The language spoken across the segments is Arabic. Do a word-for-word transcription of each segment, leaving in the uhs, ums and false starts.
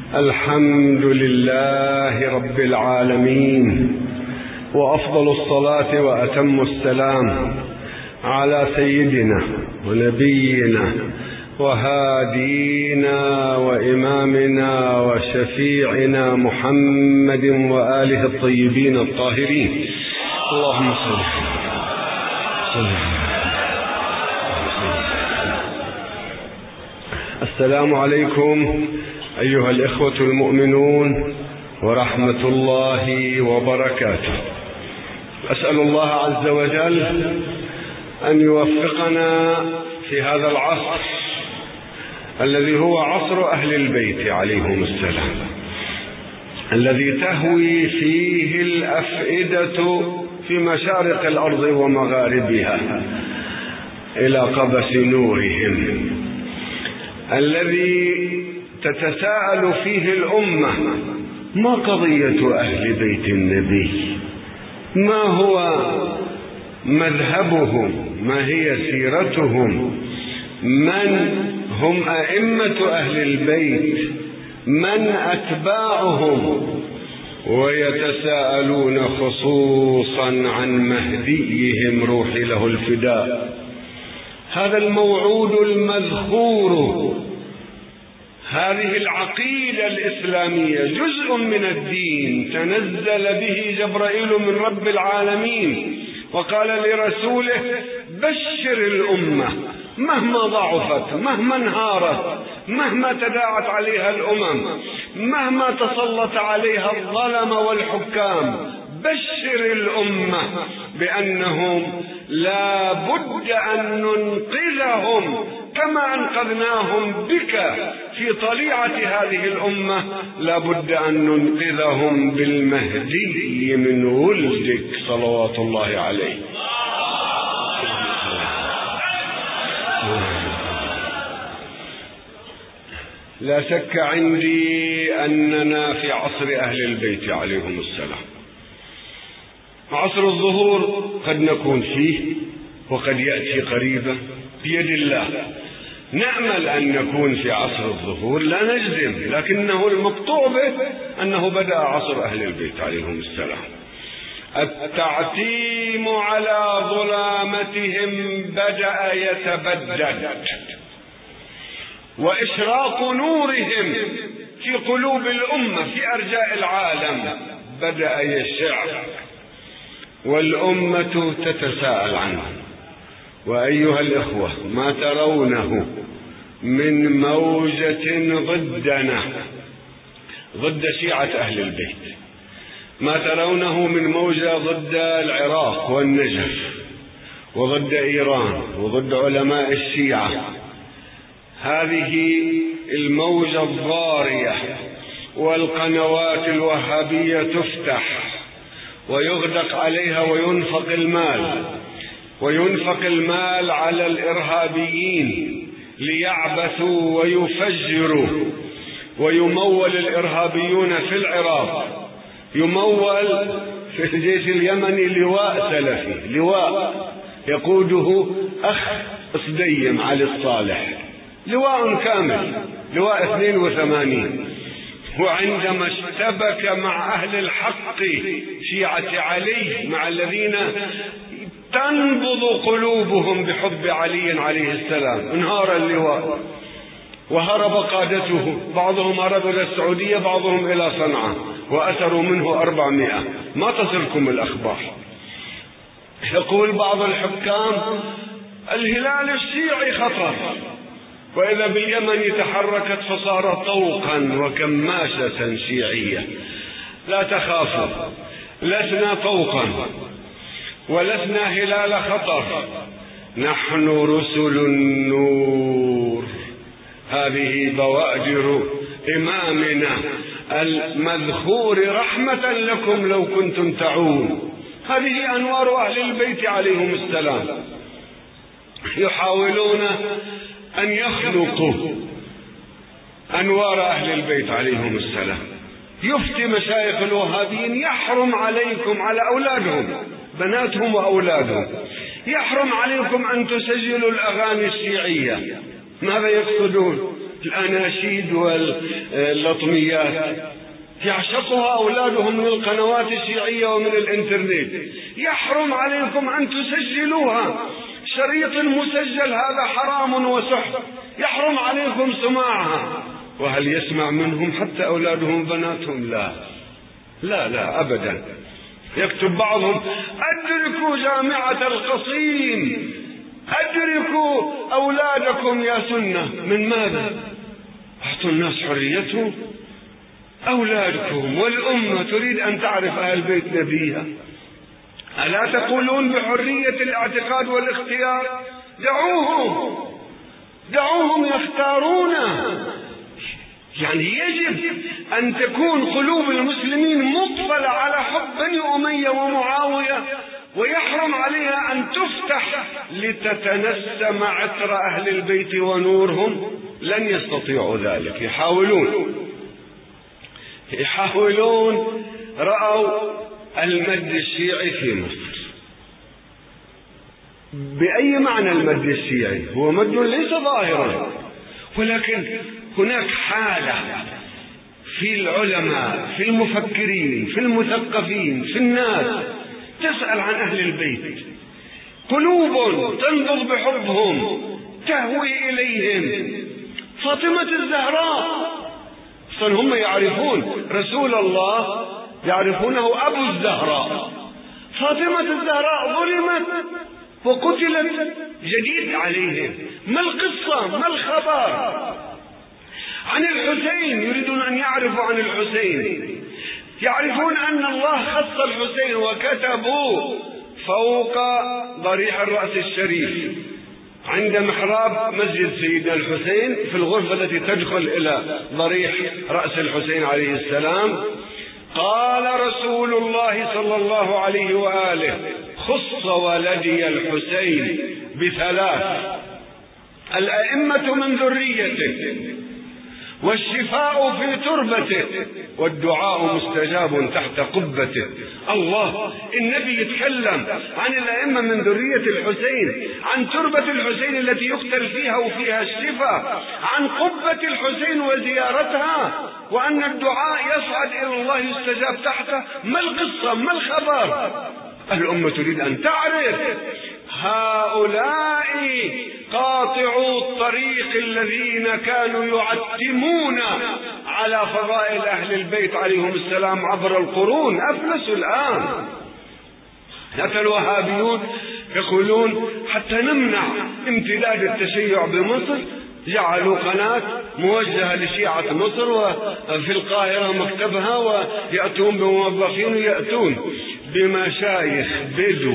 الحمد لله رب العالمين، وأفضل الصلاة وأتم السلام على سيدنا ونبينا وهادينا وإمامنا وشفيعنا محمد وآله الطيبين الطاهرين. اللهم صل السلام عليكم أيها الإخوة المؤمنون ورحمة الله وبركاته. أسأل الله عز وجل أن يوفقنا في هذا العصر الذي هو عصر أهل البيت عليهم السلام، الذي تهوي فيه الأفئدة في مشارق الأرض ومغاربها إلى قبس نورهم، الذي تتساءل فيه الأمة: ما قضية أهل بيت النبي؟ ما هو مذهبهم؟ ما هي سيرتهم؟ من هم أئمة أهل البيت؟ من أتباعهم؟ ويتساءلون خصوصا عن مهديهم روح له الفداء، هذا الموعود المذكور، هذه العقيدة الإسلامية جزء من الدين تنزل به جبرائيل من رب العالمين، وقال لرسوله: بشر الأمة مهما ضعفت، مهما انهارت، مهما تداعت عليها الأمم، مهما تسلط عليها الظلم والحكام، بشر الأمة بأنهم لا بد أن ننقذهم كما أنقذناهم بك في طليعة هذه الأمة، لا بد أن ننقذهم بالمهدي من ولدك صلوات الله عليه. لا شك عندي أننا في عصر أهل البيت عليهم السلام. عصر الظهور قد نكون فيه وقد يأتي قريبا بيد الله. نأمل أن نكون في عصر الظهور، لا نجزم، لكنه المقطوع به أنه بدأ عصر أهل البيت عليهم السلام. التعتيم على ظلامتهم بدأ يتبدد، وإشراق نورهم في قلوب الأمة في أرجاء العالم بدأ يشع، والأمة تتساءل عنه. وأيها الإخوة، ما ترونه من موجة ضدنا، ضد شيعة أهل البيت، ما ترونه من موجة ضد العراق والنجف وضد إيران وضد علماء الشيعة، هذه الموجة الضارية، والقنوات الوهابية تفتح ويغدق عليها وينفق المال، وينفق المال على الإرهابيين ليعبثوا ويفجروا، ويمول الإرهابيون في العراق، يمول في الجيش اليمني لواء سلفي، لواء يقوده أخ صديم علي الصالح، لواء كامل، لواء اثنين وثمانين. وعندما اشتبك مع أهل الحق شيعة علي، مع الذين تنبض قلوبهم بحب علي عليه السلام، انهار اللواء وهرب قادته، بعضهم هرب إلى السعودية، بعضهم إلى صنعاء، وأسروا منه أربعمائة. ما تصلكم الأخبار. يقول بعض الحكام: الهلال الشيعي خطر، وإذا باليمن تحركت فصار طوقا وكماشة شيعية. لا تخافوا، لسنا طوقا ولسنا هلال خطر، نحن رسل النور. هذه بوادر إمامنا المذخور رحمة لكم لو كنتم تعون. هذه أنوار أهل البيت عليهم السلام، يحاولون أن يخلقوا أنوار أهل البيت عليهم السلام. يفتي مشايخ الوهابيين: يحرم عليكم، على أولادهم، بناتهم وأولادهم، يحرم عليكم أن تسجلوا الأغاني الشيعية. ماذا يقصدون؟ الأناشيد واللطميات يعشقها أولادهم من القنوات الشيعية ومن الإنترنت. يحرم عليكم أن تسجلوها، شريط مسجل هذا حرام وسحر، يحرم عليكم سماعها. وهل يسمع منهم حتى أولادهم بناتهم؟ لا لا لا أبدا. يكتب بعضهم: أدركوا جامعة القصيم، أدركوا أولادكم يا سنة. من ماذا؟ أعطوا الناس حريتهم. أولادكم والأمة تريد أن تعرف أهل بيت نبيها. ألا تقولون بحرية الاعتقاد والاختيار؟ دعوهم دعوهم يختارون. يعني يجب أن تكون قلوب المسلمين مقبلة على حب بني أمية ومعاوية، ويحرم عليها أن تفتح لتتنسم عطر أهل البيت ونورهم. لن يستطيعوا ذلك. يحاولون يحاولون رأوا المد الشيعي في مصر. بأي معنى المد الشيعي؟ هو مد ليس ظاهرا، ولكن هناك حالة في العلماء، في المفكرين، في المثقفين، في الناس تسأل عن أهل البيت، قلوب تنبض بحبهم، تهوي إليهم. فاطمة الزهراء، أصلا هم يعرفون رسول الله، يعرفونه أبو الزهراء. فاطمة الزهراء ظلمت وقتلت جديد عليهم. ما القصة؟ ما الخبر؟ عن الحسين، يريدون أن يعرفوا عن الحسين. يعرفون أن الله خص الحسين وكتبوا فوق ضريح الرأس الشريف عند محراب مسجد سيدنا الحسين في الغرفة التي تدخل إلى ضريح رأس الحسين عليه السلام: قال رسول الله صلى الله عليه وآله: خص ولدي الحسين بثلاث: الأئمة من ذريته، والشفاء في تربته، والدعاء مستجاب تحت قبته. الله، النبي يتكلم عن الأئمة من ذرية الحسين، عن تربة الحسين التي يقتل فيها وفيها الشفاء، عن قبة الحسين وزيارتها، وأن الدعاء يصعد إلى الله يستجاب تحته. ما القصة؟ ما الخبر؟ الأمة تريد أن تعرف. هؤلاء قاطعوا الطريق الذين كانوا يعتمون على فضائل أهل البيت عليهم السلام عبر القرون أفلسوا الآن. حتى الوهابيون يقولون حتى نمنع امتداد التشيع بمصر، جعلوا قناة موجهة لشيعة مصر وفي القاهرة مكتبها، ويأتون بموظفين ويأتون بمشايخ بدو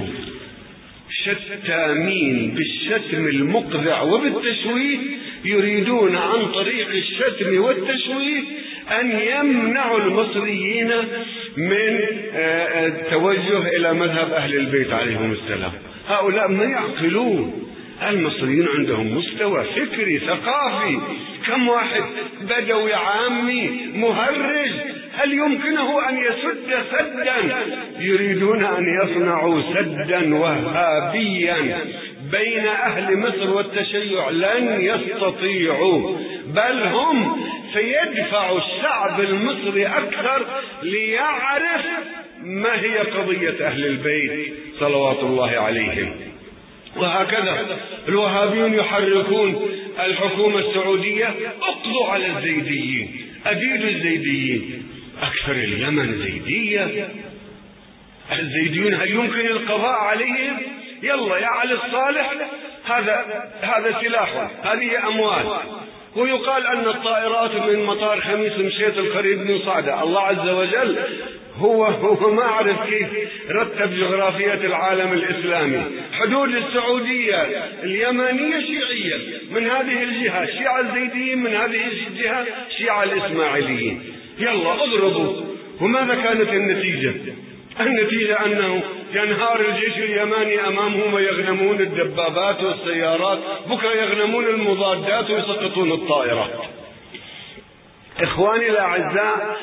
شتامين بالشتم المقذع وبالتشويه، يريدون عن طريق الشتم والتشويه أن يمنعوا المصريين من التوجه إلى مذهب أهل البيت عليهم السلام. هؤلاء ما يعقلون. المصريين عندهم مستوى فكري ثقافي. كم واحد بدوي عامي مهرج هل يمكنه أن يسد سدا؟ يريدون أن يصنعوا سدا وهابيا بين أهل مصر والتشيع. لن يستطيعوا، بل هم سيدفع الشعب المصري أكثر ليعرف ما هي قضية أهل البيت صلوات الله عليهم. وهكذا الوهابيون يحركون الحكومة السعودية: اقضوا على الزيديين، أبيدوا الزيديين. أكثر اليمن زيدية. الزيديون هل يمكن القضاء عليهم؟ يلا يا علي الصالح، هذا هذا سلاح، هذه أموال. ويقال أن الطائرات من مطار خميس مشيط القريب من صعدة. الله عز وجل هو هو ما أعرف كيف رتب جغرافية العالم الإسلامي. حدود السعودية اليمانية شيعية من هذه الجهة، شيعة الزيديين من هذه الجهة، شيعة الإسماعيليين. يلا اضربوا. وماذا كانت النتيجة؟ النتيجة أنه ينهار الجيش اليماني أمامهم ويغنمون الدبابات والسيارات، بكرة يغنمون المضادات ويسقطون الطائرات. إخواني الأعزاء،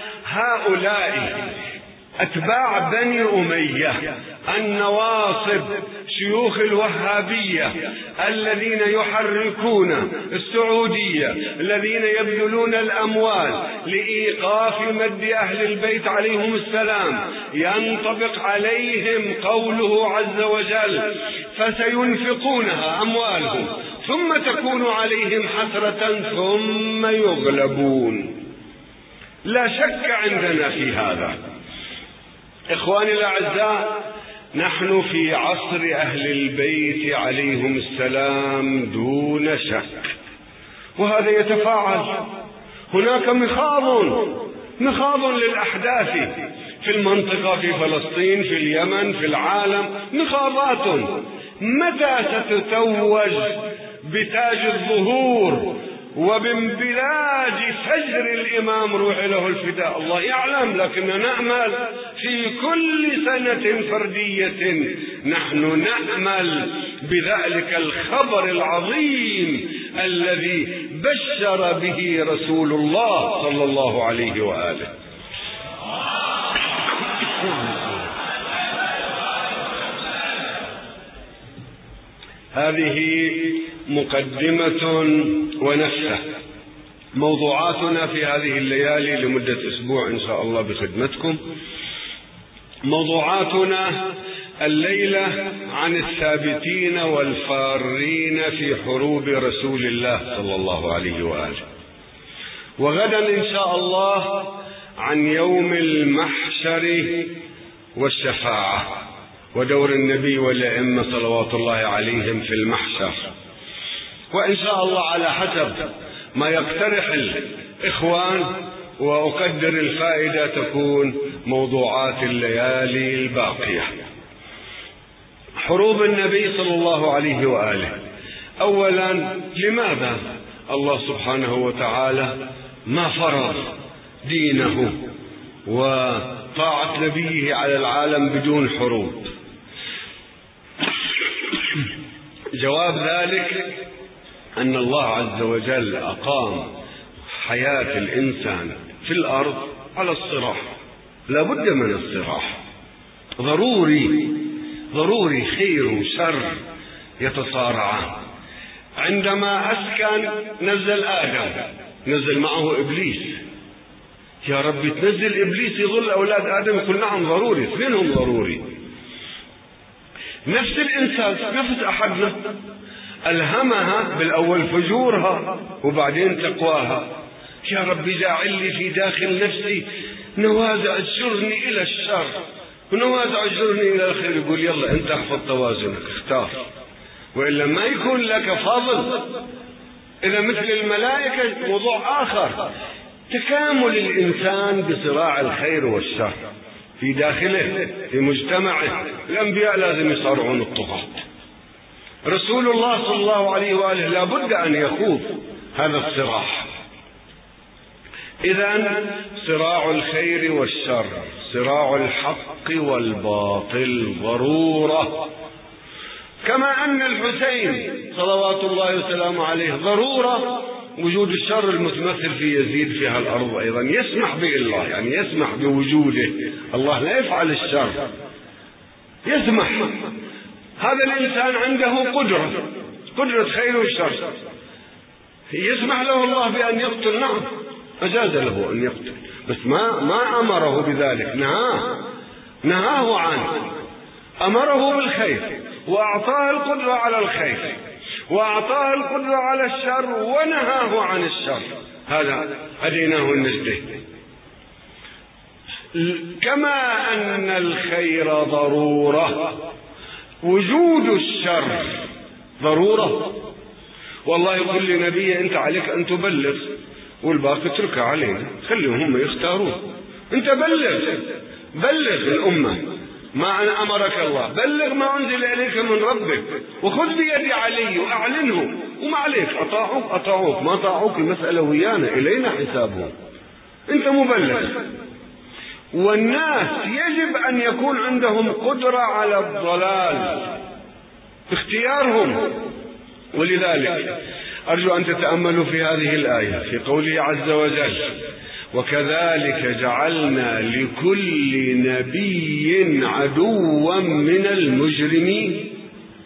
هؤلاء أتباع بني أمية النواصب شيوخ الوهابية الذين يحركون السعودية، الذين يبذلون الأموال لإيقاف مد أهل البيت عليهم السلام، ينطبق عليهم قوله عز وجل: فسينفقونها أموالهم ثم تكون عليهم حسرة ثم يغلبون. لا شك عندنا في هذا. إخواني الأعزاء، نحن في عصر أهل البيت عليهم السلام دون شك، وهذا يتفاعل. هناك مخاض مخاض للأحداث في المنطقة، في فلسطين، في اليمن، في العالم، مخاضات. متى ستتوج بتاج الظهور وبانبلاج فجر الإمام روح له الفداء؟ الله يعلم، لكننا نأمل في كل سنة فردية، نحن نأمل بذلك الخبر العظيم الذي بشر به رسول الله صلى الله عليه وآله. هذه مقدمة ونفسه. موضوعاتنا في هذه الليالي لمدة أسبوع إن شاء الله بخدمتكم. موضوعاتنا الليلة عن الثابتين والفارين في حروب رسول الله صلى الله عليه وآله، وغدا إن شاء الله عن يوم المحشر والشفاعة ودور النبي والأئمة صلوات الله عليهم في المحشر. وإن شاء الله على حسب ما يقترح الإخوان وأقدر الفائدة تكون موضوعات الليالي الباقية. حروب النبي صلى الله عليه وآله. أولا، لماذا الله سبحانه وتعالى ما فرض دينه وطاعة نبيه على العالم بدون حروب؟ جواب ذلك أن الله عز وجل أقام حياة الإنسان في الأرض على الصراع، لا بد من الصراع، ضروري ضروري، خير وشر يتصارعان. عندما أسكن نزل آدم، نزل معه إبليس. يا رب تنزل إبليس يظل أولاد آدم؟ يقول نعم ضروري، اثنينهم ضروري. نفس الإنسان، نفس أحدنا، ألهمها بالأول فجورها وبعدين تقواها. يا رب جاعل لي في داخل نفسي نوازع تجرني إلى الشر ونوازع تجرني إلى الخير. يقول يلا أنت احفظ توازنك، اختار، وإلا ما يكون لك فضل. إذا مثل الملائكة موضوع آخر. تكامل الإنسان بصراع الخير والشر في داخله، في مجتمعه. الأنبياء لازم يصارعون الطغاة. رسول الله صلى الله عليه وآله لا بد أن يخوض هذا الصراع. إذن صراع الخير والشر، صراع الحق والباطل ضرورة. كما أن الحسين صلوات الله وسلامه عليه ضرورة، وجود الشر المتمثل في يزيد في هالأرض أيضا يسمح به الله، يعني يسمح بوجوده. الله لا يفعل الشر، يسمح. هذا الإنسان عنده قدرة، قدرة خير وشر، يسمح له الله بأن يقتل، نعم أجاز له أن يقتل، بس ما ما أمره بذلك، نهاه نهاه عنه، أمره بالخير وأعطاه القدرة على الخير وأعطاه القدرة على الشر ونهاه عن الشر. هذا هديناه النجدين. كما أن الخير ضرورة، وجود الشر ضرورة. والله يقول لنبي أنت عليك أن تبلغ والباقي اتركه علينا، خليهم هم يختارون. أنت بلغ بلغ الأمة ما أن أمرك الله، بلغ ما أنزل إليك من ربك، وخذ بيد علي وأعلنه، وما عليك، أطاعوك أطاعوك، ما أطاعوك المسألة ويانا، إلينا حسابهم، أنت مبلغ. والناس يجب أن يكون عندهم قدرة على الضلال باختيارهم. ولذلك أرجو أن تتأملوا في هذه الآية في قوله عز وجل: وكذلك جعلنا لكل نبي عدوا من المجرمين.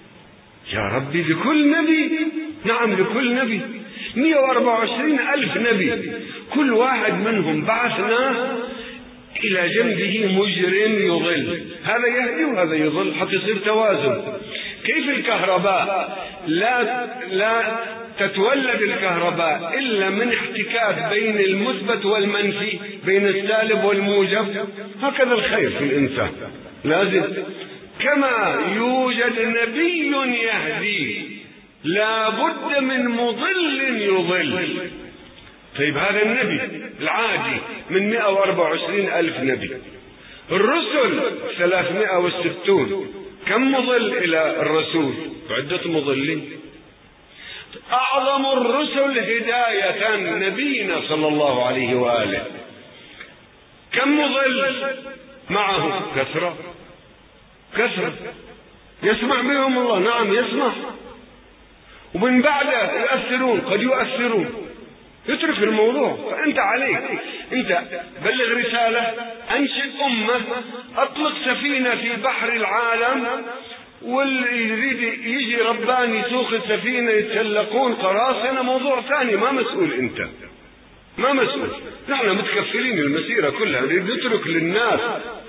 يا ربي لكل نبي؟ نعم لكل نبي، مئة وأربعة وعشرين ألف نبي، كل واحد منهم بعثناه إلى جنبه مجرم يضل، هذا يهدي وهذا يضل حتى يصير توازن. كيف الكهرباء لا لا تتولد الكهرباء إلا من احتكاك بين المثبت والمنفي، بين السالب والموجب، هكذا الخير في الإنسان لازم. كما يوجد نبي يهدي لا بد من مضل يضل. طيب هذا النبي العادي من مئة وأربعة وعشرين ألف نبي، الرسل ثلاثمائة وستون، كم مضل إلى الرسول؟ عدة مضلين. أعظم الرسل هداية نبينا صلى الله عليه وآله، كم مضل معه؟ كثرة كثرة. يسمع بهم الله، نعم يسمع، ومن بعده يؤثرون، قد يؤثرون. يترك الموضوع، فأنت عليك أنت بلغ رسالة، أنشئ أمة، أطلق سفينة في بحر العالم، واللي يريد يجي رباني يسوق السفينة يتسلقون قراصنة، موضوع ثاني، ما مسؤول أنت، ما مسؤول. نحن متكفلين المسيرة كلها، نريد نترك للناس.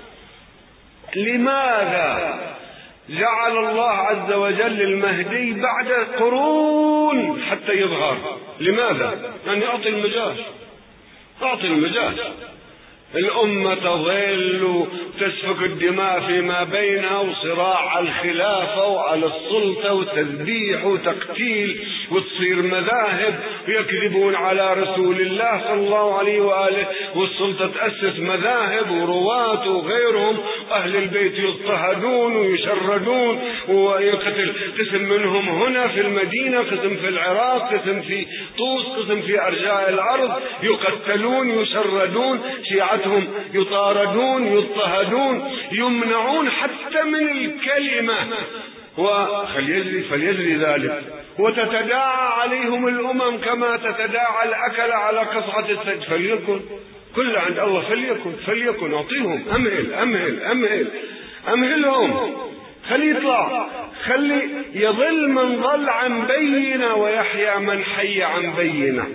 لماذا جعل الله عز وجل المهدي بعد قرون حتى يظهر؟ لماذا؟ يعني أعطي المجال، أعطي المجال. الأمة تظل وتسفك الدماء فيما بينها، وصراع على الخلافة وعلى السلطة، وتذبيح وتقتيل، وتصير مذاهب، ويكذبون على رسول الله صلى الله عليه وآله، والسلطة تأسس مذاهب ورواة وغيرهم، أهل البيت يضطهدون ويشردون ويقتل، قسم منهم هنا في المدينة، قسم في العراق، قسم في طوس، قسم في أرجاء الأرض، يقتلون يشردون، شيعة يطاردون يضطهدون، يمنعون حتى من الكلمة، وفليجري فليجري ذلك، وتتداعى عليهم الأمم كما تتداعى الأكل على قصعة الثلج. فليكن كل عند الله، فليكن فليكن أعطيهم، أمهل أمهل أمهل أمهلهم، خلي يطلع، خلي يضل من ضل عن بينة ويحيى من حي عن بينة.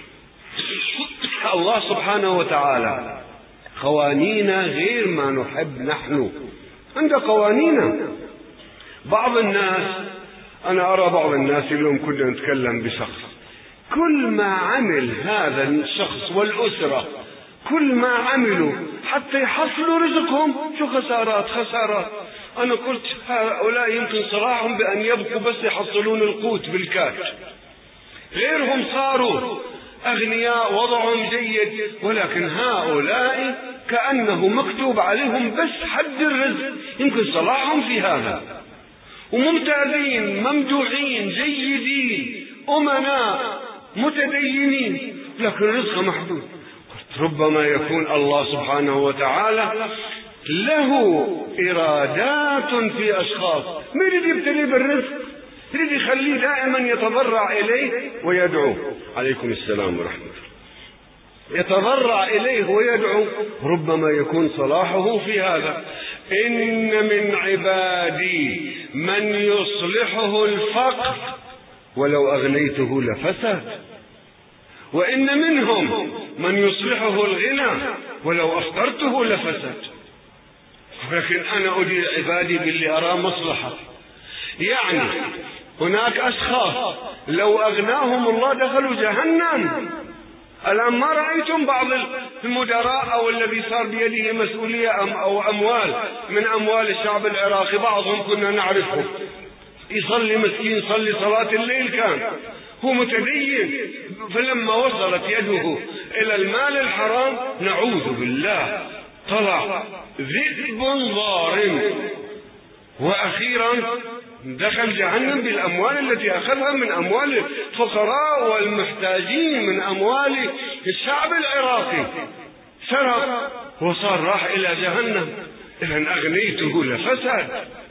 الله سبحانه وتعالى قوانينا غير ما نحب نحن، عند قوانينا. بعض الناس، أنا أرى بعض الناس اليوم كنا نتكلم بشخص، كل ما عمل هذا الشخص والأسرة، كل ما عملوا حتى يحصلوا رزقهم، شو خسارات خسارات. أنا قلت هؤلاء يمكن صلاحهم بأن يبقوا بس يحصلون القوت بالكاش، غيرهم صاروا أغنياء وضعهم جيد، ولكن هؤلاء كأنه مكتوب عليهم بس حد الرزق، يمكن صلاحهم في هذا، وممتازين ممدوحين جيدين أمناء متدينين، لكن رزق محدود. ربما يكون الله سبحانه وتعالى له إرادات في أشخاص، ما يريد يبتلي بالرزق، يريد يخليه دائما يتضرع إليه ويدعو. عليكم السلام ورحمة الله. يتضرع إليه ويدعو، ربما يكون صلاحه في هذا. إن من عبادي من يصلحه الفقر ولو أغنيته لفسد، وإن منهم من يصلحه الغنى ولو أفقرته لفسد. ولكن أنا أدير عبادي باللي أرى مصلحة. يعني هناك أشخاص لو أغناهم الله دخلوا جهنم. الآن ما رأيتم بعض المدراء أو الذي صار بيده مسؤولية أو أموال من أموال الشعب العراقي، بعضهم كنا نعرفه، يصلي مسكين، يصلي صلاة الليل، كان هو متدين، فلما وصلت يده إلى المال الحرام نعوذ بالله طلع ذئب ضارم، وأخيرا دخل جهنم بالأموال التي أخذها من أموال الفقراء والمحتاجين، من أموال الشعب العراقي، سرق وصار راح إلى جهنم. إذن أغنيته لفسد.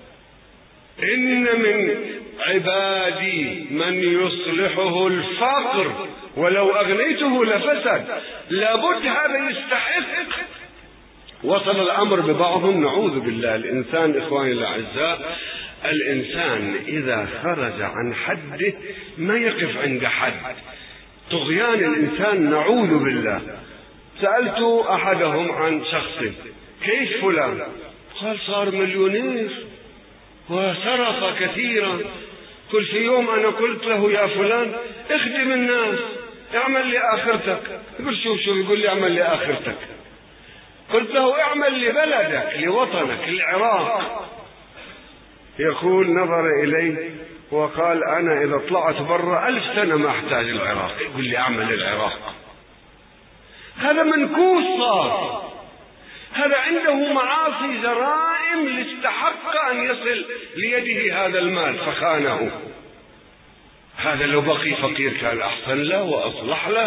إن من عبادي من يصلحه الفقر ولو أغنيته لفسد. لابد هذا يستحق. وصل الأمر ببعضهم، نعوذ بالله، الإنسان إخواني الأعزاء الإنسان إذا خرج عن حده ما يقف عند حد. طغيان الإنسان نعوذ بالله. سألت أحدهم عن شخص، كيف فلان؟ قال صار مليونير وسرق كثيرا. كل في يوم أنا قلت له يا فلان اخدم الناس، اعمل لآخرتك. يقول شوف شوف يقول لي اعمل لآخرتك. قلت له اعمل لبلدك لوطنك العراق. يقول نظر إلي وقال أنا إذا طلعت برا ألف سنة ما أحتاج العراق. يقول لي أعمل العراق. هذا منكوس صار، هذا عنده معاصي جرائم لاستحق أن يصل ليده هذا المال فخانه. هذا لو بقي فقير كان أحسن له وأصلح له.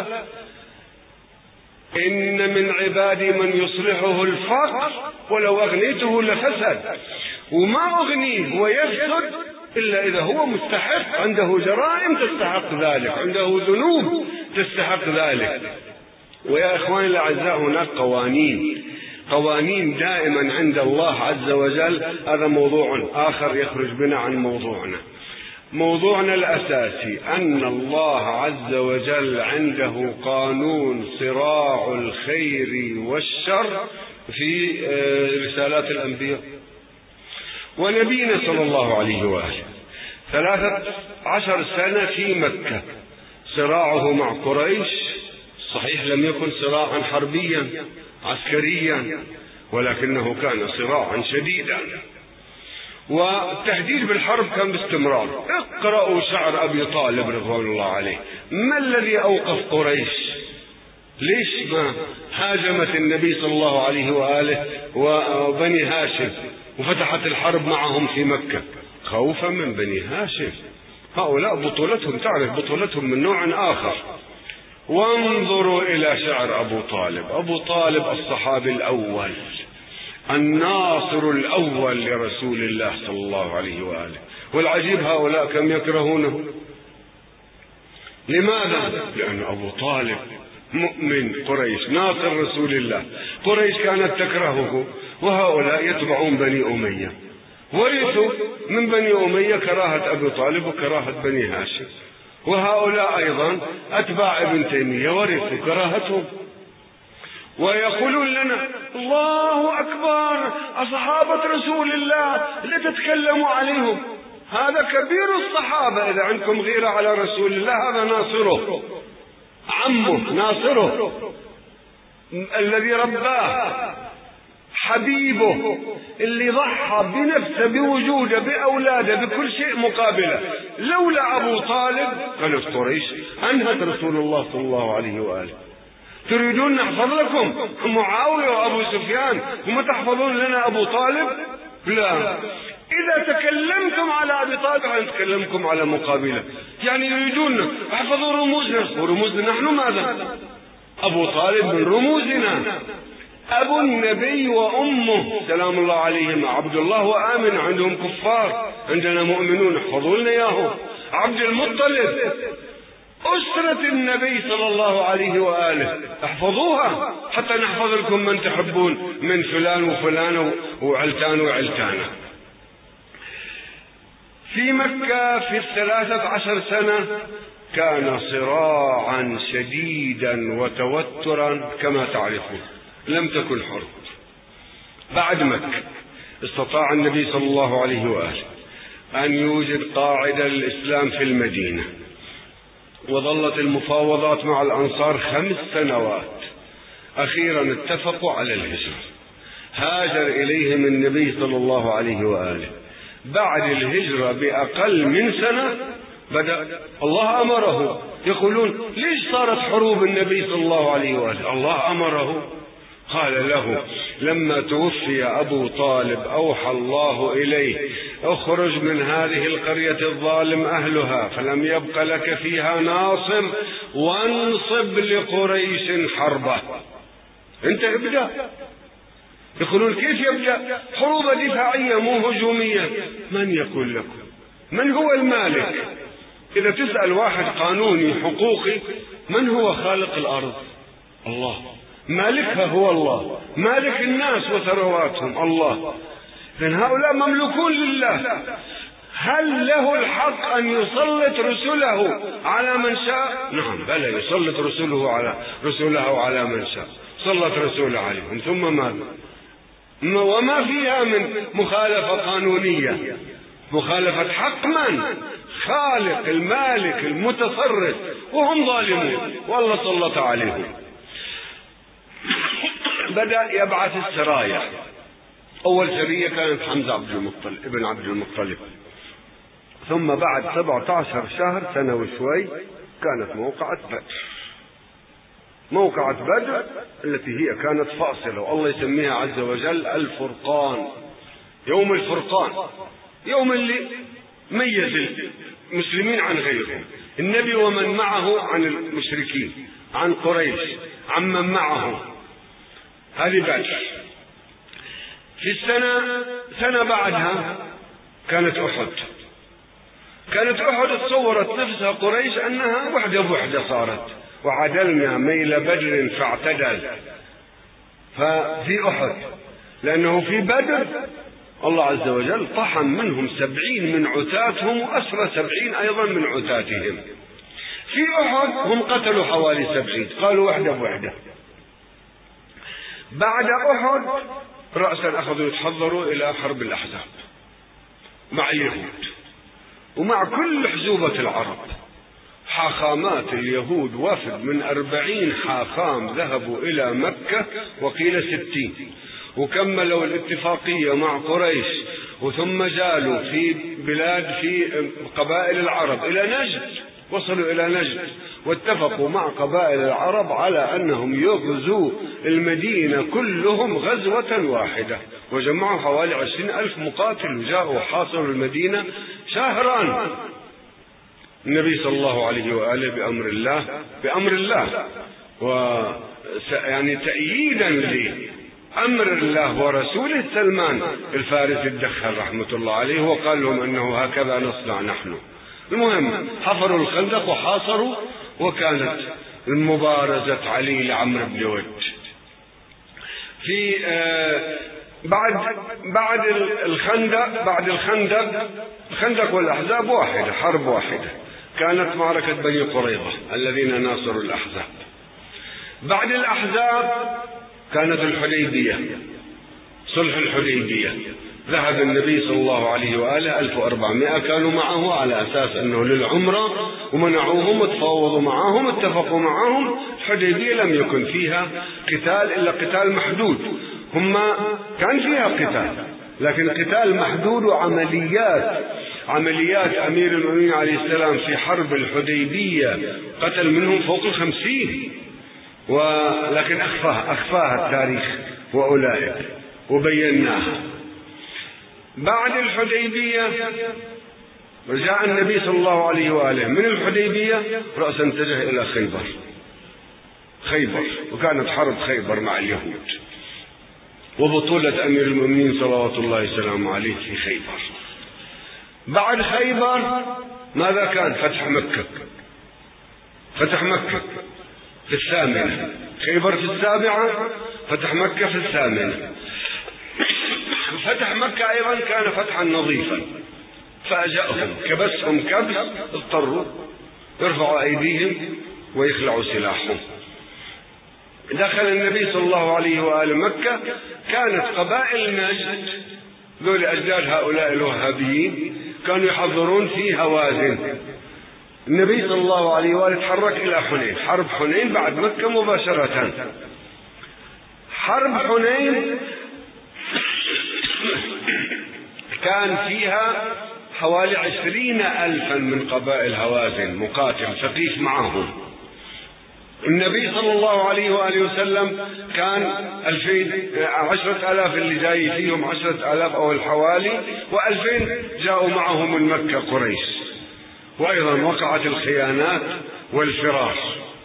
إن من عبادي من يصلحه الفقر ولو أغنيته لفسد، وما أغنيه ويفسد إلا إذا هو مستحق، عنده جرائم تستحق ذلك، عنده ذنوب تستحق ذلك. ويا إخواني الأعزاء هناك قوانين قوانين دائما عند الله عز وجل. هذا موضوع آخر يخرج بنا عن موضوعنا. موضوعنا الأساسي أن الله عز وجل عنده قانون صراع الخير والشر في رسالات الأنبياء. ونبينا صلى الله عليه وآله ثلاثة عشر سنة في مكة صراعه مع قريش، صحيح لم يكن صراعا حربيا عسكريا ولكنه كان صراعا شديدا، والتهديد بالحرب كان باستمرار. اقرأوا شعر أبي طالب رضوان الله عليه. ما الذي أوقف قريش؟ ليش ما هاجمت النبي صلى الله عليه وآله وبني هاشم وفتحت الحرب معهم في مكة؟ خوفا من بني هاشم. هؤلاء بطولتهم تعرف بطولتهم من نوع آخر. وانظروا إلى شعر أبو طالب. أبو طالب الصحابي الأول الناصر الأول لرسول الله صلى الله عليه وآله. والعجيب هؤلاء كم يكرهونه. لماذا؟ لأن أبو طالب مؤمن قريش ناصر رسول الله. قريش كانت تكرهه وهؤلاء يتبعون بني أمية، ورثوا من بني أمية كراهة أبي طالب وكراهة بني هاشم. وهؤلاء أيضا أتباع ابن تيمية ورثوا كراهتهم. ويقولون لنا الله أكبر أصحابة رسول الله لا تتكلموا عليهم. هذا كبير الصحابة. إذا عندكم غيرة على رسول الله هذا ناصره، عمه ناصره الذي رباه، حبيبه اللي ضحى بنفسه بوجوده بأولاده بكل شيء مقابله. لولا أبو طالب كانت قريش أنهت رسول الله صلى الله عليه وآله. تريدون نحفظ لكم معاوية وأبو سفيان وما تحفظون لنا أبو طالب؟ لا. إذا تكلمتم على أبي طالب نتكلمكم على مقابله. يعني يريدون احفظوا رموزنا، ورموزنا نحن ماذا؟ أبو طالب من رموزنا. أبو النبي وأمه سلام الله عليهما عبد الله وآمن عندهم كفار، عندنا مؤمنون احفظوا لنا إياهم. عبد المطلب أسرة النبي صلى الله عليه وآله احفظوها حتى نحفظ لكم من تحبون من فلان وفلان وعلتان وعلتانة. في مكة في الثلاثة عشر سنة كان صراعا شديدا وتوترا كما تعرفون. لم تكن حرب. بعد مكة استطاع النبي صلى الله عليه وآله أن يوجد قاعدة للإسلام في المدينة، وظلت المفاوضات مع الأنصار خمس سنوات. أخيرا اتفقوا على الهجرة. هاجر إليهم النبي صلى الله عليه وآله. بعد الهجرة بأقل من سنة بدأ الله أمره. يقولون ليش صارت حروب النبي صلى الله عليه وآله؟ الله أمره. قال له لما توفي أبو طالب أوحى الله إليه اخرج من هذه القرية الظالم أهلها فلم يبق لك فيها ناصر وانصب لقريش حربة. انت ابدأ. يقولون كيف يبدأ؟ حروب دفاعية مو هجومية. من يقول لكم؟ من هو المالك؟ إذا تسأل واحد قانوني حقوقي من هو خالق الأرض؟ الله. مالكها هو الله. مالك الناس وثرواتهم الله. لأن هؤلاء مملوكون لله. هل له الحق أن يسلط رسله على من شاء؟ نعم بلى، يسلط رسله على رسله على من شاء. سلط رسوله عليهم، ثم ماذا؟ وما فيها من مخالفة قانونية، مخالفة حق من؟ خالق المالك المتصرف، وهم ظالمون والله سلط عليهم. بدأ يبعث السرايا. أول سرية كانت حمزة عبد المطلب ابن عبد المطلب، ثم بعد سبعة عشر شهر سنة وشوي كانت موقعة بدر. موقعة بدر التي هي كانت فاصلة، والله يسميها عز وجل الفرقان، يوم الفرقان، يوم اللي ميز المسلمين عن غيرهم، النبي ومن معه عن المشركين، عن قريش، عن من معه. هذه بدر. في السنة سنة بعدها كانت أحد. كانت أحد تصورت نفسها قريش أنها وحدة بوحدة صارت، وعدلنا ميل بدر فاعتدل. ففي أحد، لأنه في بدر الله عز وجل طحن منهم سبعين من عتاتهم، وأسرى سبعين أيضا من عتاتهم. في أحد هم قتلوا حوالي سبعين، قالوا وحدة بوحدة. بعد أحد رأسا أخذوا يتحضروا إلى حرب الأحزاب مع اليهود ومع كل حزوبة العرب. حاخامات اليهود وفد من أربعين حاخام ذهبوا إلى مكة، وقيل ستين، وكملوا الاتفاقية مع قريش، وثم جالوا في بلاد في قبائل العرب إلى نجد، وصلوا إلى نجد واتفقوا مع قبائل العرب على أنهم يغزوا المدينة كلهم غزوة واحدة، وجمعوا حوالي عشرين ألف مقاتل وجاءوا حاصروا المدينة شهرا. النبي صلى الله عليه وآله بأمر الله بأمر الله و يعني تأييدا لأمر الله ورسوله، سلمان الفارسي الدخل رحمة الله عليه وقال لهم أنه هكذا نصنع نحن. المهم حفروا الخندق وحاصروا، وكانت المبارزة علي لعمرو بن ود. في آه بعد بعد الخندق بعد الخندق الخندق والأحزاب واحدة، حرب واحدة، كانت معركة بني قريظة الذين ناصروا الأحزاب. بعد الأحزاب كانت الحديبية، صلح الحديبية. ذهب النبي صلى الله عليه وآله ألف وأربعمائة كانوا معه على أساس أنه للعمرة، ومنعوهم وتفاوضوا معهم، اتفقوا معهم. الحديبية لم يكن فيها قتال إلا قتال محدود، هم كان فيها قتال لكن قتال محدود، وعمليات عمليات أمير المؤمنين عليه السلام في حرب الحديبية قتل منهم فوق الخمسين، ولكن أخفاها أخفاها التاريخ وأولئك وبيناها. بعد الحديبية رجع النبي صلى الله عليه وآله من الحديبية رأسا اتجه إلى خيبر خيبر وكانت حرب خيبر مع اليهود، وبطولة أمير المؤمنين صلوات الله وسلامه عليه في خيبر. بعد خيبر ماذا كان؟ فتح مكة. فتح مكة في الثامنة، خيبر في السابعة، فتح مكة في الثامنة. فتح مكة أيضا كان فتحا نظيفا، فأجأهم كبسهم كبس، اضطروا يرفعوا أيديهم ويخلعوا سلاحهم. دخل النبي صلى الله عليه وآله مكة، كانت قبائل نجد ذول أجداد هؤلاء الوهابيين كانوا يحضرون في هوازن. النبي صلى الله عليه وآله تحرك إلى حنين، حرب حنين بعد مكة مباشرة. حرب حنين كان فيها حوالي عشرين ألفا من قبائل هوازن مقاتل ثقيف معهم. النبي صلى الله عليه وآله وسلم كان ألفين عشرة آلاف اللي جاي فيهم عشرة آلاف أو الحوالي، وألفين جاءوا معه من مكة قريش، وأيضا وقعت الخيانات والفراش.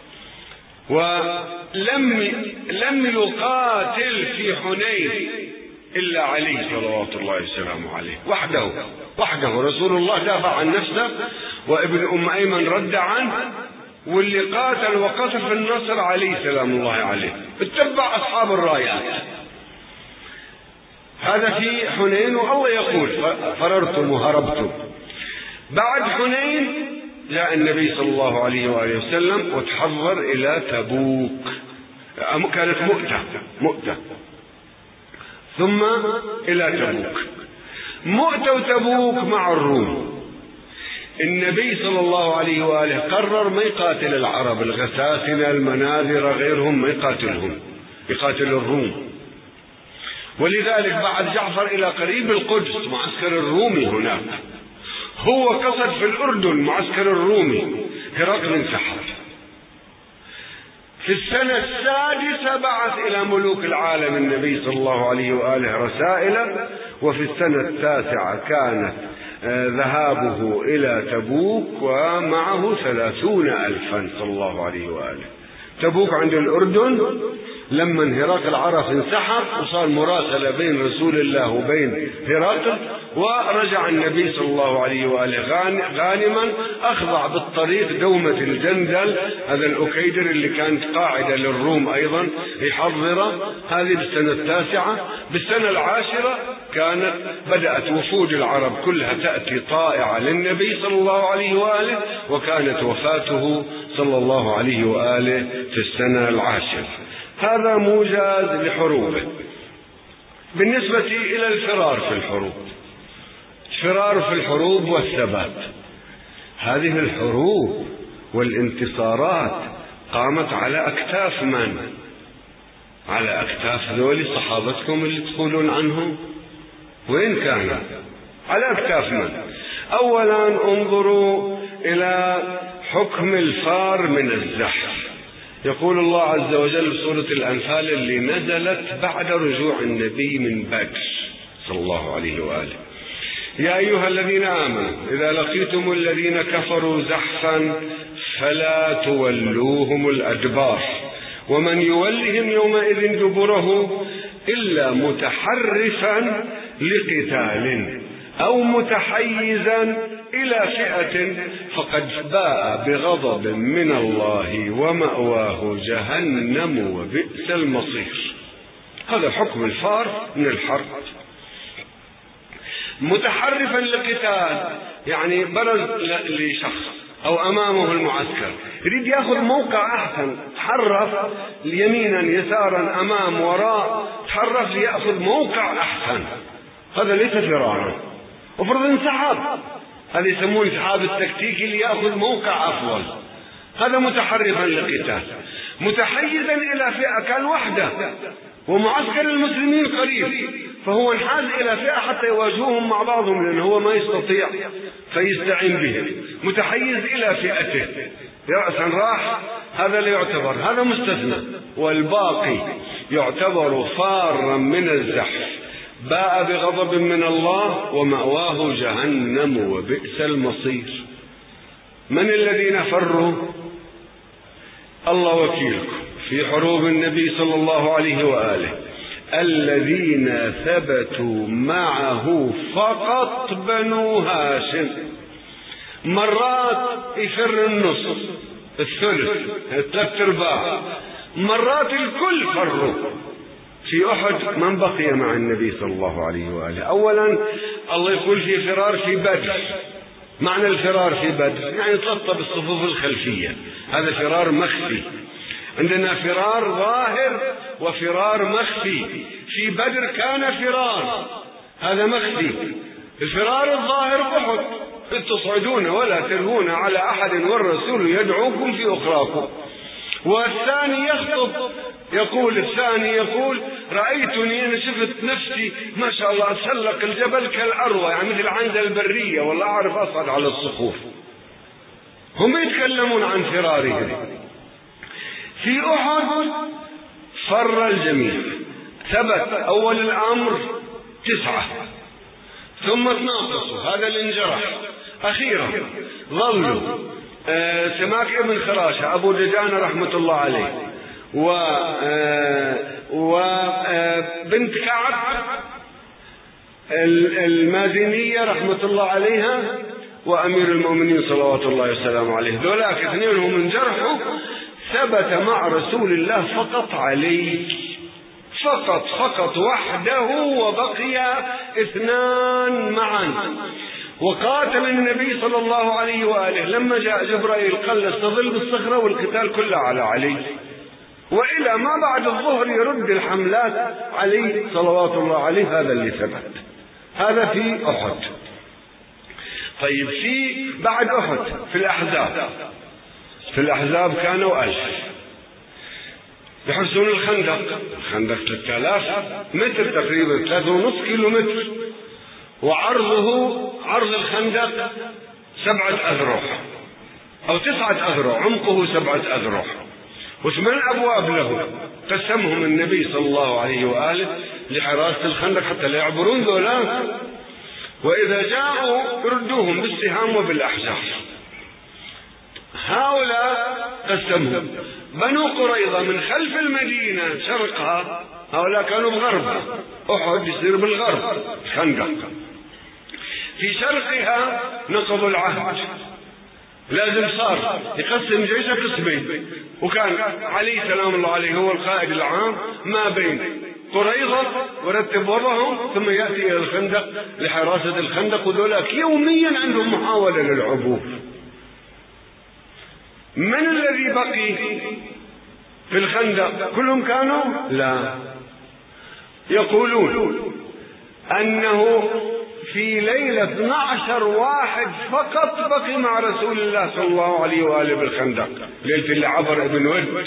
ولم لم يقاتل في حنين إلا علي صلوات الله وسلامه عليه وحده وحده رسول الله دافع عن نفسه، وابن أم أيمن رد عنه، واللي قاتل وقصف النصر علي سلام الله عليه، اتبع أصحاب الرايات. هذا في حنين، والله يقول فررتم وهربتم بعد حنين جاء النبي صلى الله عليه وآله وسلم وتحضر إلى تبوك، كانت مؤتة مؤتة ثم إلى تبوك. مؤتة وتبوك مع الروم. النبي صلى الله عليه وآله قرر ما يقاتل العرب الغساسنة المناذرة غيرهم، ما يقاتلهم، يقاتل الروم. ولذلك بعد جعفر إلى قريب القدس معسكر الرومي هناك، هو قصد في الأردن معسكر الرومي، هرقل انسحب. في السنة السادسة بعث إلى ملوك العالم النبي صلى الله عليه وآله رسائل، وفي السنة التاسعة كانت ذهابه إلى تبوك ومعه ثلاثون ألفا صلى الله عليه وآله. تبوك عند الأردن. لما هرقل عرف انسحب وصار مراسلة بين رسول الله وبين هرقل، ورجع النبي صلى الله عليه وآله غانما، أخضع بالطريق دومة الجندل، هذا الأكيدر اللي كانت قاعدة للروم أيضا يحضر. هذه بالسنة التاسعة. بالسنة العاشرة كانت بدأت وفود العرب كلها تأتي طائعة للنبي صلى الله عليه وآله، وكانت وفاته صلى الله عليه وآله في السنة العاشرة. هذا موجز لحروبه. بالنسبة إلى الفرار في الحروب، الفرار في الحروب والثبات. هذه الحروب والانتصارات قامت على أكتاف من؟ على أكتاف ذولي صحابتكم اللي تقولون عنهم، وين كانوا؟ على أكتاف من؟ أولا انظروا إلى حكم الفار من الزحف. يقول الله عز وجل في سورة الأنفال اللي نزلت بعد رجوع النبي من بدر صلى الله عليه وآله: يا أيها الذين آمنوا إذا لقيتم الذين كفروا زحفا فلا تولوهم الأدبار ومن يولهم يومئذ دبره إلا متحرفا لقتال أو متحيزا إلى فئة فقد باء بغضب من الله ومأواه جهنم وبئس المصير. هذا حكم الفار من الحرب. متحرفا لقتال يعني برز لشخص أو أمامه المعسكر يريد يأخذ موقع أحسن، تحرف يمينا يسارا أمام وراء، تحرف ليأخذ موقع أحسن، هذا ليس فرارا. وفرض انسحاب، هذا يسمونه انسحاب التكتيكي ليأخذ موقع أفضل، هذا متحرفا لقتال. متحيزا إلى فئة، كان وحده ومعسكر المسلمين قريب، فهو انحاز إلى فئة حتى يواجهوهم مع بعضهم لأنه هو ما يستطيع فيستعين بهم. متحيز إلى فئته رأسا راح، هذا لا يعتبر، هذا مستثنى، والباقي يعتبر فارا من الزحف، باء بغضب من الله ومأواه جهنم وبئس المصير. من الذين فروا؟ الله وكيلكم في حروب النبي صلى الله عليه وآله: الذين ثبتوا معه فقط بنو هاشم. مرات يفر النص، الثلث، الثلاث ارباع، مرات الكل فروا. في أحد من بقي مع النبي صلى الله عليه وآله؟ أولا الله يقول في فرار في بدر. معنى الفرار في بدر يعني تلطب الصفوف الخلفية، هذا فرار مخفي. عندنا فرار ظاهر وفرار مخفي. في بدر كان فرار، هذا مخفي. الفرار الظاهر أحد، تصعدون ولا تلهون على أحد والرسول يدعوكم في أخراكم. والثاني يخطب، يقول الثاني يقول: رأيتني أنا شفت نفسي ما شاء الله أتسلق الجبل كالأروى، يعني مثل عنزة البرية، والله أعرف أصعد على الصخور. هم يتكلمون عن فرارهم. في أحد فر الجميع، ثبت أول الأمر تسعة ثم تناقصوا، هذا اللي انجرح. أخيرا ظلوا آه سماك ابن خراشة أبو دجانة رحمة الله عليه و آه وبنت آه كعب المازنية رحمة الله عليها وأمير المؤمنين صلوات الله وسلامه عليه، ذولاك اثنينهم انجرحوا. ثبت مع رسول الله فقط علي، فقط فقط وحده، وبقي اثنان معا. وقاتل النبي صلى الله عليه وآله لما جاء جبرائيل قال استظل بالصخرة والقتال كله على علي، وإلى ما بعد الظهر يرد الحملات عليه صلوات الله عليه. هذا اللي ثبت، هذا في أحد. طيب في بعد أحد في الأحزاب، في الأحزاب كانوا ألف يحرسون الخندق. الخندق ثلاثة آلاف متر تقريبا، ثلاثة ونصف كيلو متر، وعرضه عرض الخندق سبعة أذرع أو تسعة أذرع، عمقه سبعة أذرع، وثمان أبواب له قسمهم النبي صلى الله عليه وآله لحراسة الخندق حتى لا يعبرون ذولاك، وإذا جاءوا يردوهم بالسهام وبالأحجار. هؤلاء قسمهم. بنو قريظة من خلف المدينة شرقها، هؤلاء كانوا بغربها، أحد يصير بالغرب خندق. في شرقها نقضوا العهد، لازم صار يقسم جيشه قسمين، وكان علي سلام الله عليه هو القائد العام ما بين قريظة ورتب وضعهم، ثم يأتي إلى الخندق لحراسة الخندق، وذولاك يوميا عندهم محاولة للعبور. من الذي بقي في الخندق؟ كلهم كانوا؟ لا، يقولون أنه في ليلة اثني عشر واحد فقط بقي مع رسول الله صلى الله عليه وآله بالخندق، ليلة اللي عبر ابن ود.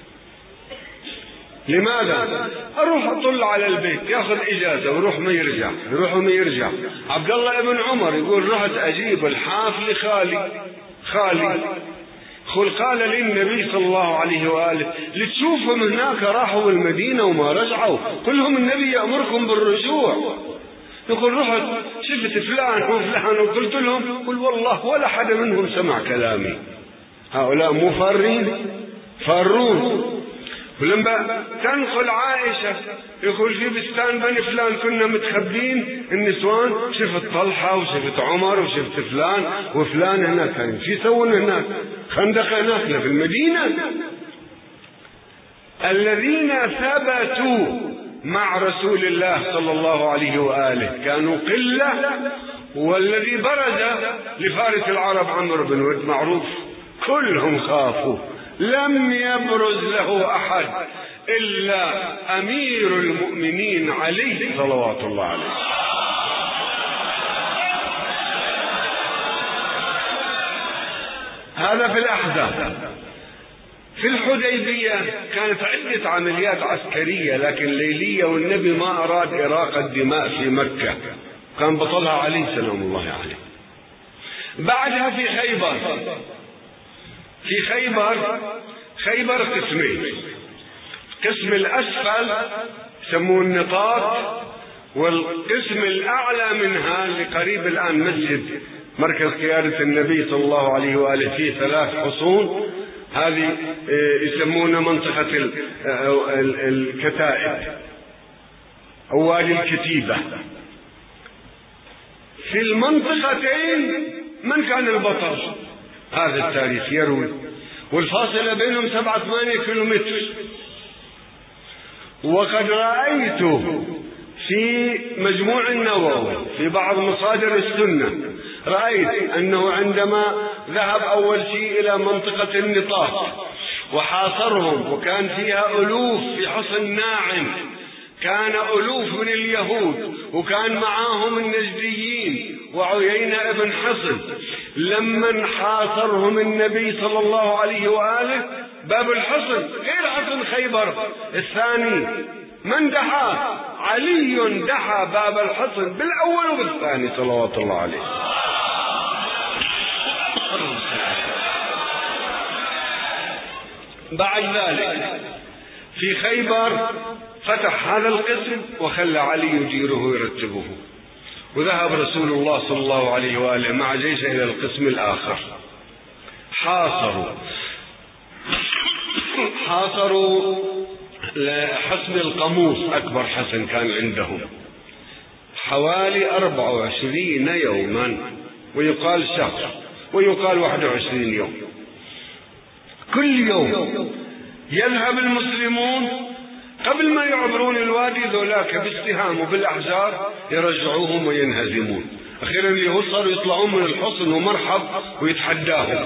لماذا؟ أروح أطل على البيت، يأخذ إجازة ويروح ما يرجع، يروح وما يرجع. عبد الله ابن عمر يقول رحت أجيب الحاف لخالي، خالي خل قال لي النبي صلى الله عليه وآله لتشوفهم هناك راحوا المدينة وما رجعوا، كلهم النبي يأمركم بالرجوع. يقول رحت شفت فلان وفلان وقلت لهم، قل والله ولا حدا منهم سمع كلامي. هؤلاء مو فارين، فارون. ولما تنقل عائشة يقول في بستان بني فلان كنا متخبين النسوان، شفت طلحة وشفت عمر وشفت فلان وفلان هناك، كان شو يسوون هناك؟ خندق هناك في المدينة. الذين ثبتوا مع رسول الله صلى الله عليه وآله كانوا قلة، والذي برز لفارس العرب عمرو بن ود معروف، كلهم خافوا، لم يبرز له أحد إلا أمير المؤمنين علي صلوات الله عليه. هذا في الأحزاب. في الحديبية كانت عدة عمليات عسكرية لكن ليلية، والنبي ما أراد إراقة دماء في مكة، كان بطلها علي سلام الله عليه. بعدها في خيبر، في خيبر خيبر قسمين، قسم الأسفل يسموه النطاق، والقسم الأعلى منها اللي قريب الآن مسجد مركز قيادة النبي صلى الله عليه وآله فيه ثلاث حصون، هذه يسمونها منطقة الكتائب أو وادي الكتيبة. في المنطقتين من كان البطل؟ هذا التاريخ يروي، والفاصلة بينهم سبعة ثمانية كيلومتر. وقد رأيت في مجموع النووي في بعض مصادر السنة، رأيت أنه عندما ذهب أول شيء إلى منطقة النطاق وحاصرهم، وكان فيها ألوف في حصن ناعم، كان ألوف من اليهود، وكان معاهم النجديين وعيينة ابن حصن. لما حاصرهم النبي صلى الله عليه وآله باب الحصن غير حصن خيبر الثاني، من دحى؟ علي دحى باب الحصن بالأول وبالثاني صلوات الله عليه. بعد ذلك في خيبر فتح هذا القسم وخلى علي يديره ويرتبه، وذهب رسول الله صلى الله عليه وآله مع جيشه إلى القسم الآخر. حاصروا حاصروا حصن القاموس، أكبر حصن كان عندهم، حوالي أربع وعشرين يوما، ويقال شهر، ويقال واحد وعشرين يوم. كل يوم يذهب المسلمون قبل ما يعبرون الوادي ذولاك بالسهام وبالأحجار يرجعوهم وينهزمون. أخيرا اليهود صاروا يطلعون من الحصن ومرحب ويتحداهم،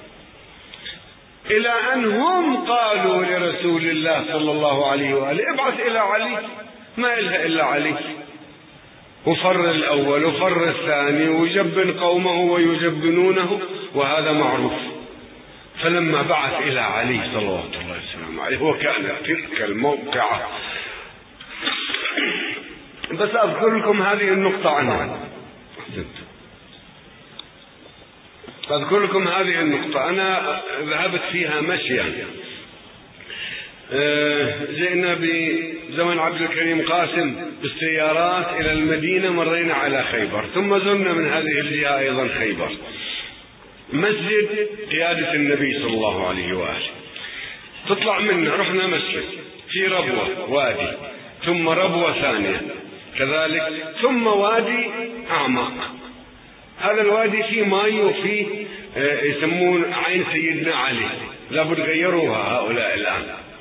إلى أن هم قالوا لرسول الله صلى الله عليه وآله ابعث إلى علي، ما إلها إلا علي. وفر الأول وفر الثاني ويجبن قومه ويجبنونه، وهذا معروف. فلما بعث إلى علي صلوات الله وسلامه عليه وكانت تلك الموقعة. بس أذكر لكم هذه النقطة عنها، أذكر لكم هذه النقطة. أنا ذهبت فيها مشيا، جئنا بزمن عبد الكريم قاسم بالسيارات إلى المدينة، مرينا على خيبر، ثم زرنا من هذه الجهة أيضا خيبر. مسجد قيادة النبي صلى الله عليه وآله، تطلع منه رحنا مسجد في ربوة وادي، ثم ربوة ثانية كذلك، ثم وادي أعمق. هذا الوادي فيه ماء وفيه يسمون عين سيدنا علي، لابد غيروها هؤلاء الآن.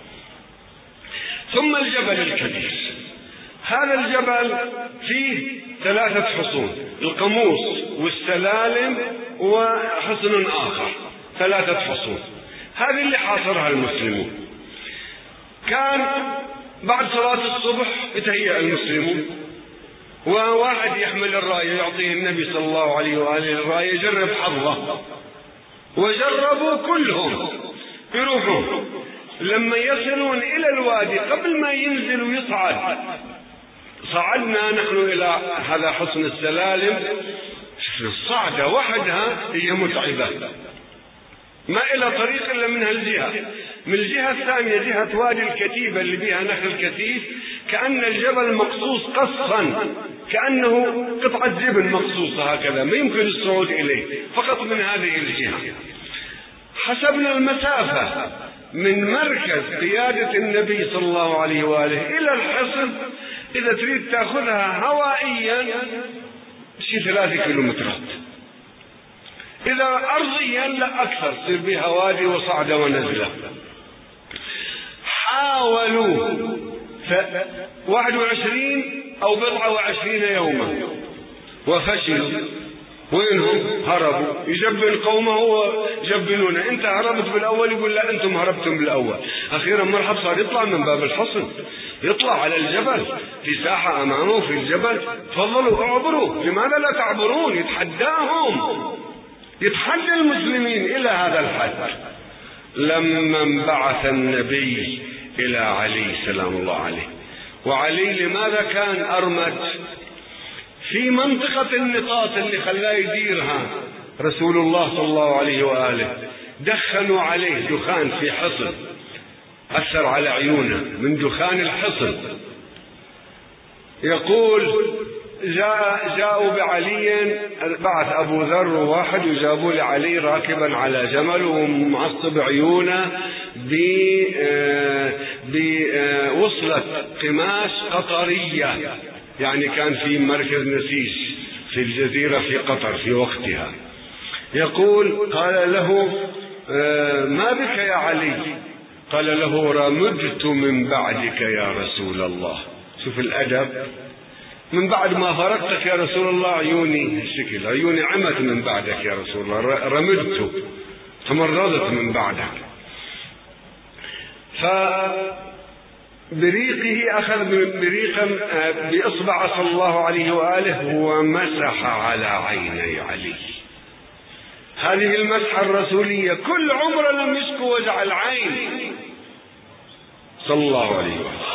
ثم الجبل الكبير، هذا الجبل فيه ثلاثة حصون، القموص والسلالم وحصن آخر، ثلاثة حصون. هذه اللي حاصرها المسلمون. كان بعد صلاة الصبح يتهيأ المسلمون، وواحد يحمل الراية يعطيه النبي صلى الله عليه وآله الراية، جرب حظه، وجربوا كلهم يروحون. لما يصلون إلى الوادي قبل ما ينزل ويصعد، صعدنا نحن إلى هذا حصن السلالم. الصعدة وحدها هي متعبة، ما إلى طريق إلا من هالجهة. من الجهة الثانية جهة وادي الكتيبة اللي بها نخل كثيف، كأن الجبل مقصوص قصا، كأنه قطعة جبل مقصوصة هكذا، ما يمكن الصعود إليه فقط من هذه الجهة. حسبنا المسافة من مركز قيادة النبي صلى الله عليه وآله إلى الحصن، إذا تريد تأخذها هوائيا شي ثلاثة كيلومترات، إذا أرضيا لا أكثر، تصير بها وادي وصعدة ونزلة. حاولوا واحد وعشرين أو بضعة وعشرين يوما وفشلوا. وينهم؟ هربوا، يجبن قومه وجبنونه. انت هربت بالاول، يقول لا انتم هربتم بالاول. اخيرا مرحب صار يطلع من باب الحصن، يطلع على الجبل، في ساحة امامه في الجبل، تفضلوا اعبروا، لماذا لا تعبرون؟ يتحداهم، يتحدى المسلمين الى هذا الحد. لما انبعث النبي الى علي سلام الله عليه، وعلي لماذا كان ارمد في منطقة النقاط اللي خلاه يديرها رسول الله صلى الله عليه وآله، دخلوا عليه دخان في حصن أثر على عيونه من دخان الحصن. يقول جاء جاءوا بعلي، بعث أبو ذر واحد وجابوا لعلي راكبا على جمل ومعصب عيونه بوصلة قماش قطرية، يعني كان في مركز نسيج في الجزيرة في قطر في وقتها. يقول قال له ما بك يا علي؟ قال له رمدت من بعدك يا رسول الله. شوف الأدب، من بعد ما فرقتك يا رسول الله عيوني الشكل، عيوني عمت من بعدك يا رسول الله، رمدت تمرضت من بعدك. ف بريقه أخذ بريقا بإصبع صلى الله عليه وآله ومسح على عيني علي. هذه المسحة الرسولية كل عمره لم يشكو وجع العين صلى الله عليه وآله.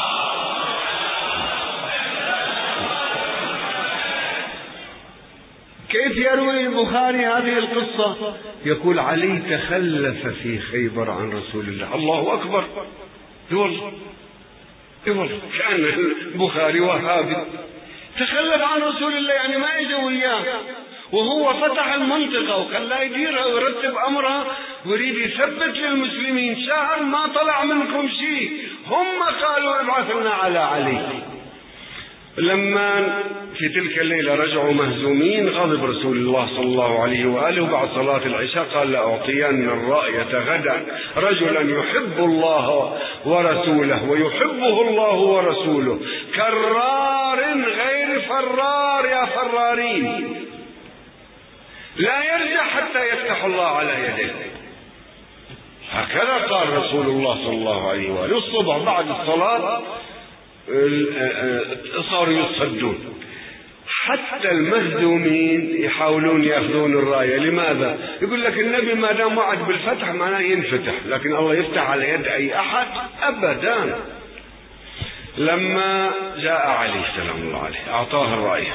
كيف يروي البخاري هذه القصة؟ يقول علي تخلف في خيبر عن رسول الله. الله أكبر، والله والله كان البخاري وهابي، تخلف عن رسول الله، يعني ما اجى وياه، وهو فتح المنطقة وخلاه يديرها ويرتب أمرها ويريد يثبت للمسلمين شهر ما طلع منكم شيء. هم قالوا ابعث لنا على علي. لما في تلك الليلة رجعوا مهزومين، غضب رسول الله صلى الله عليه وآله بعد صلاة العشاء قال لأعطين الراية غدا رجلا يحب الله ورسوله ويحبه الله ورسوله، كرار غير فرار، يا فرارين لا يرجع حتى يفتح الله على يديه. هكذا قال رسول الله صلى الله عليه وآله. الصبح بعد الصلاة صاروا يصدون، حتى المهزومين يحاولون يأخذون الراية. لماذا؟ يقول لك النبي ما دام وعد بالفتح معناه ينفتح، لكن الله يفتح على يد أي أحد أبدا. لما جاء علي سلام الله عليه أعطاه الراية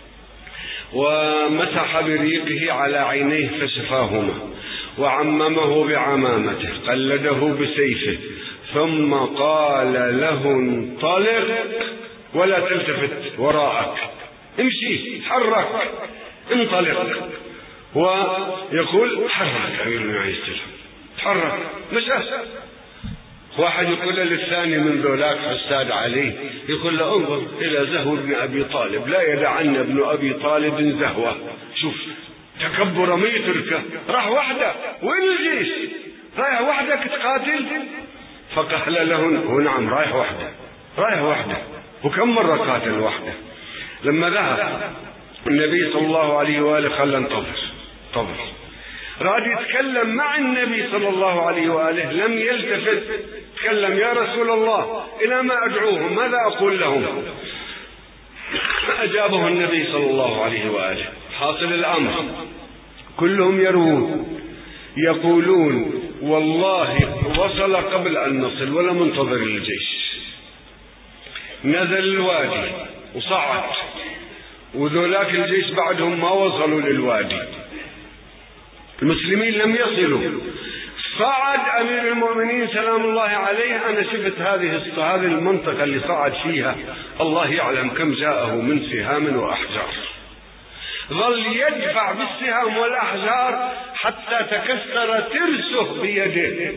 ومسح بريقه على عينيه فشفاهما، وعممه بعمامته، قلده بسيفه، ثم قال له انطلق ولا تلتفت وراءك، امشي تحرك انطلق. ويقول تحرك أمير المؤمنين عليه السلام، تحرك مشى. واحد يقول للثاني من ذولاك حساد عليه، يقول له انظر إلى زهو ابن أبي طالب، لا يدعن ابن أبي طالب زهوة. شوف تكبر ما يتركه، راح وحده. وين الجيش؟ رايح وحدك تقاتل؟ فقال له هو نعم رايح وحده، رايح وحده. وكم مرة قاتل وحده. لما ذهب النبي صلى الله عليه وآله قال انتظر انتظر. راد يتكلم مع النبي صلى الله عليه وآله لم يلتفت، تكلم يا رسول الله إلى ما أدعوهم، ماذا أقول لهم؟ أجابه النبي صلى الله عليه وآله. حاصل الأمر كلهم يروون يقولون والله وصل قبل أن نصل ولا منتظر الجيش. نزل الوادي وصعد، وذولاك الجيش بعدهم ما وصلوا للوادي، المسلمين لم يصلوا. صعد أمير المؤمنين سلام الله عليه. أنا شفت هذه هذه المنطقة اللي صعد فيها، الله يعلم كم جاءه من سهام وأحجار. ظل يدفع بالسهام والأحجار حتى تكسر ترسه بيده.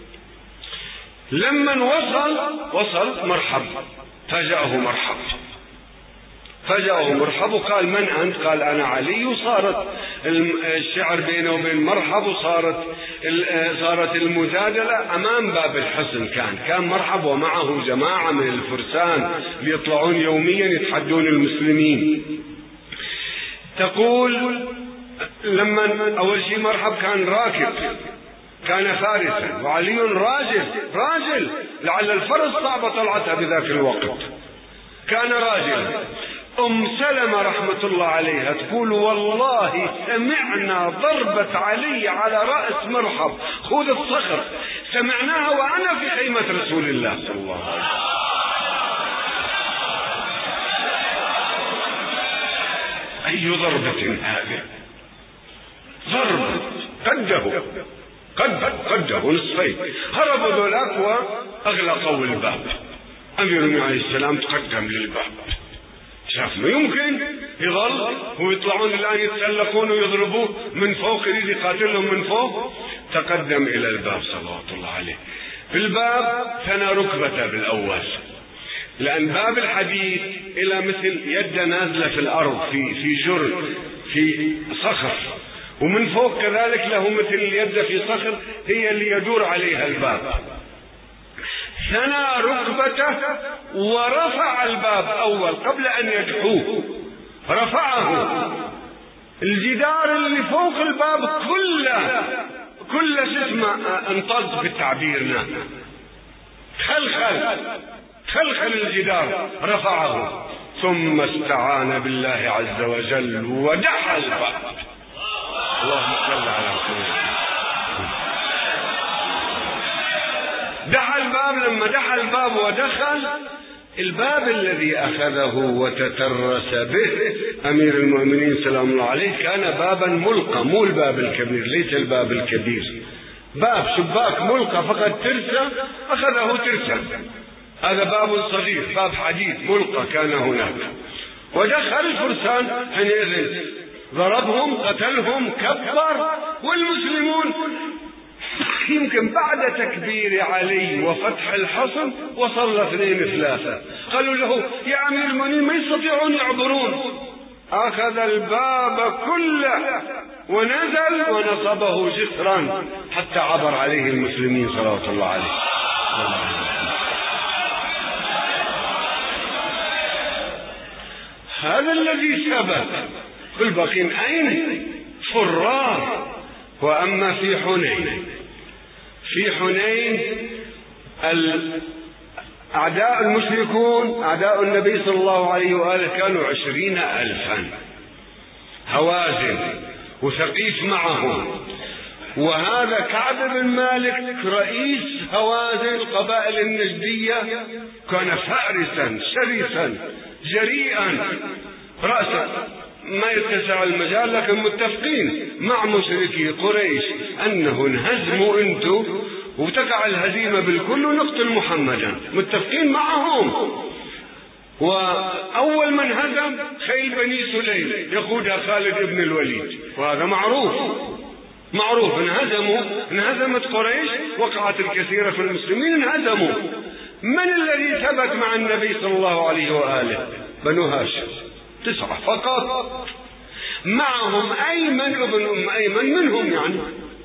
لما وصل وصل مرحب، فجاءه مرحب فجاءه مرحب وقال من أنت؟ قال أنا علي. وصارت الشعر بينه وبين مرحب، وصارت صارت المجادلة أمام باب الحصن. كان كان مرحب ومعه جماعة من الفرسان ليطلعون يوميا يتحدون المسلمين. تقول لما أول شيء مرحب كان راكب، كان فارسا، وعلي راجل راجل لعل الفرس صعبة طلعتها بذاك الوقت، كان راجل. أم سلمة رحمة الله عليها تقول والله سمعنا ضربة علي على رأس مرحب خذ الصخر، سمعناها وأنا في خيمة رسول الله صلى الله عليه وسلم. أي ضربة هذه؟ ضربة قده قد قده نصفين. هربوا ذولاك وأغلقوا الباب. أمير المؤمنين عليه السلام تقدم للباب، شاف ما يمكن يظل ويطلعون الآن يتسلقون ويضربوه من فوق، يريد يقاتلهم من فوق. تقدم إلى الباب صلوات الله عليه. في الباب ثنى ركبته بالأول، لأن باب الحديد إلى مثل يد نازلة في الأرض في في جرن في صخر، ومن فوق كذلك له مثل اليد في صخر هي اللي يدور عليها الباب. ثنى ركبته ورفع الباب أول قبل أن يدحوه، رفعه. الجدار اللي فوق الباب كله كله اسمه انطز بالتعبيرنا، خلخل خلخل الجدار، رفعه. ثم استعان بالله عز وجل ودحى الباب. اللهم صل على محمد. دحى الباب. لما دحى الباب ودخل الباب الذي أخذه وتترس به أمير المؤمنين سلام الله عليه كان بابا ملقى، مو الباب الكبير، ليس الباب الكبير، باب شباك ملقى فقط ترسة، أخذه ترسة. هذا باب صغير، باب حديد ملقى كان هناك. ودخل الفرسان حينئذ ضربهم قتلهم كبر. والمسلمون يمكن بعد تكبير علي وفتح الحصن وصل اثنين ثلاثة، قالوا له يا أمير المؤمنين ما يستطيعون يعبرون. أخذ الباب كله ونزل ونصبه جسرا حتى عبر عليه المسلمين صلوات الله عليه. هذا الذي ثبت. والباقين أين؟ فرار. وأما في حنين، في حنين أعداء المشركون أعداء النبي صلى الله عليه وآله كانوا عشرين ألفا، هوازن وثقيف معهم. وهذا كعب بن مالك رئيس هوازن القبائل النجدية كان فارسا شرسا جريئا رأسا، ما يتسع المجال، لكن متفقين مع مشركي قريش أنه انهزموا انتم وتقع الهزيمة بالكل ونقتل محمدا، متفقين معهم. وأول من هزم خيل بني سليم يقودها خالد بن الوليد، وهذا معروف معروف انهزموا انهزمت قريش، وقعت الكثير في المسلمين انهزموا. من الذي ثبت مع النبي صلى الله عليه وآله؟ بنو هاشم، تسعة فقط، معهم أيمن ابن أم أيمن منهم. يعني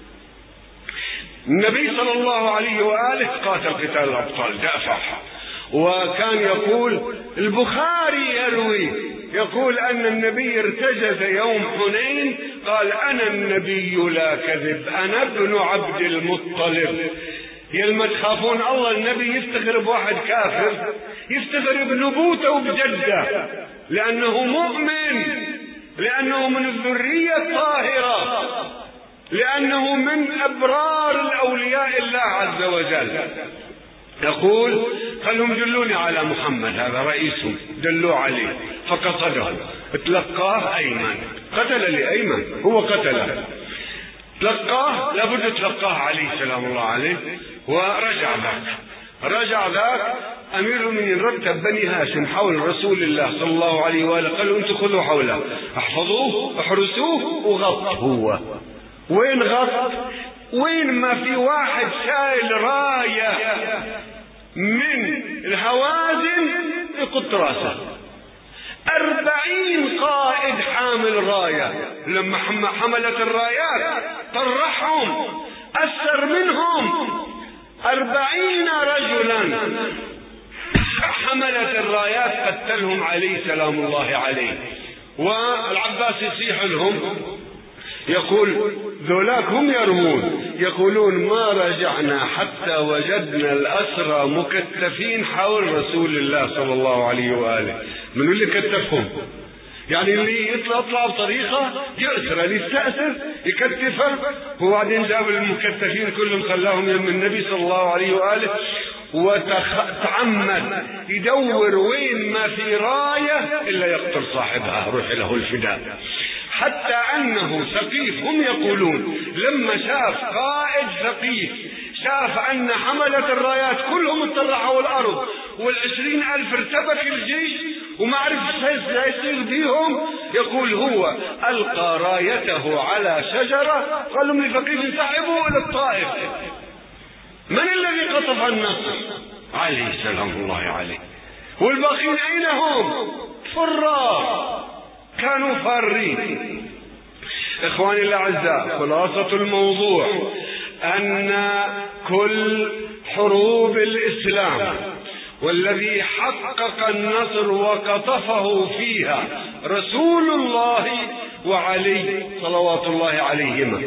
النبي صلى الله عليه وآله قاتل قتال الأبطال، دافع. وكان يقول البخاري يروي يقول أن النبي ارتجز يوم حنين قال أنا النبي لا كذب، أنا ابن عبد المطلب. يلما تخافون الله النبي يفتخر بواحد كافر، يفتخر بنبوته وبجده، لأنه مؤمن، لأنه من الذرية الطاهرة، لأنه من أبرار الأولياء الله عز وجل. يقول خلهم دلوني على محمد، هذا رئيسهم، دلوا عليه فقصده، تلقاه أيمن، قتل لأيمن، هو قتله، تلقاه لابد تلقاه عليه سلام الله عليه. ورجع ذاك رجع ذاك أمير المؤمنين رتب بني هاشم حول رسول الله صلى الله عليه وآله، قالوا انتم خذوا حوله، احفظوه احرسوه وغط. هو وين غط؟ وين ما في واحد شايل راية من الهوازن يقط راسه. أربعين قائد حامل راية، لما حملت الرايات طرحهم، أسر منهم أربعين رجلا حملت الرايات، قتلهم عليه سلام الله عليه. والعباس يصيح لهم يقول ذولاك هم يرمون، يقولون ما رجعنا حتى وجدنا الأسرى مكتفين حول رسول الله صلى الله عليه وآله. من اللي كتفهم؟ يعني اللي يطلع يطلع بطريقة يأسر، اللي يستأسر يكتفه. هو بعدين جاب المكتفين كلهم خلاهم يم النبي صلى الله عليه وآله، وتعمد يدور وين ما في راية إلا يقتل صاحبها، روح له الفداء. حتى أنه ثقيف هم يقولون لما شاف قائد ثقيف، شاف أن حملة الرايات كلهم اتطرحوا الأرض، والعشرين ألف ارتبك الجيش وما عرف سيصير بيهم، يقول هو ألقى رايته على شجرة، قال لهم لثقيف سحبوا إلى الطائف. من الذي قطف النصر؟ عليه سلام الله عليه. والباقين أين هم؟ فرار، كانوا فارين. إخواني الأعزاء، خلاصة الموضوع أن كل حروب الإسلام والذي حقق النصر وقطفه فيها رسول الله وعلي صلوات الله عليهما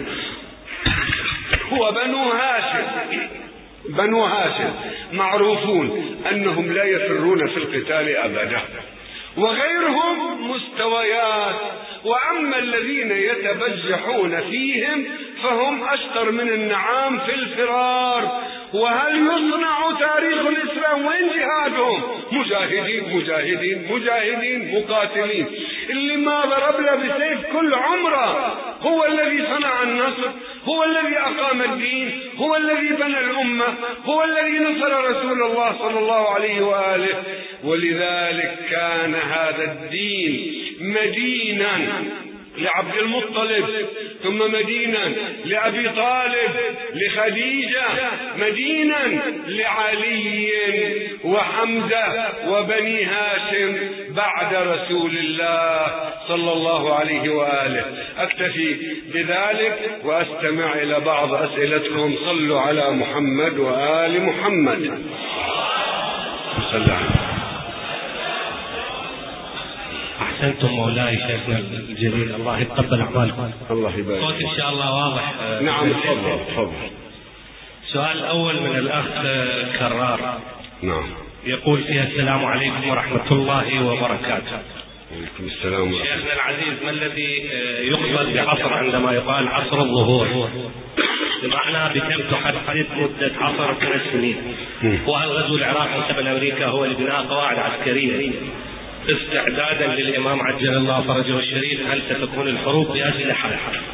هو بنو هاشم. بنو هاشم معروفون أنهم لا يفرون في القتال أبدا، وغيرهم مستويات. وأما الذين يتبجحون فيهم فهم أشطر من النعام في الفرار. وهل يصنع تاريخ الإسلام وين جهادهم؟ مجاهدين مجاهدين مجاهدين مقاتلين. اللي ما ضرب له بسيف كل عمره هو الذي صنع النصر، هو الذي أقام الدين، هو الذي بنى الأمة، هو الذي نصر رسول الله صلى الله عليه وآله. ولذلك كان هذا الدين مدينا لعبد المطلب، ثم مدينا لأبي طالب، لخديجة، مدينا لعلي وحمزة وبني هاشم بعد رسول الله صلى الله عليه وآله. أكتفي بذلك وأستمع إلى بعض أسئلتكم. صلوا على محمد وآل محمد. صلى الله عليه وسلم. أحسنتم مولاي شيخنا الجليل، الله يتقبل أعمالكم. الله يبارك. صوت إن شاء الله واضح. نعم تفضل تفضل. السؤال الأول من الأخ كرار. نعم. يقول فيها: السلام عليكم ورحمة الله وبركاته. وعليكم السلام. شيخنا العزيز، ما الذي يقصد بعصر عندما يقال عصر الظهور؟ بمعنى بكم تحدد مدة عصر ثلاث سنين؟ وهل غزو العراق من قبل أمريكا هو لبناء قواعد عسكرية استعدادا للإمام عجل الله فرجه الشريف؟ هل ستكون الحروب بأسلحة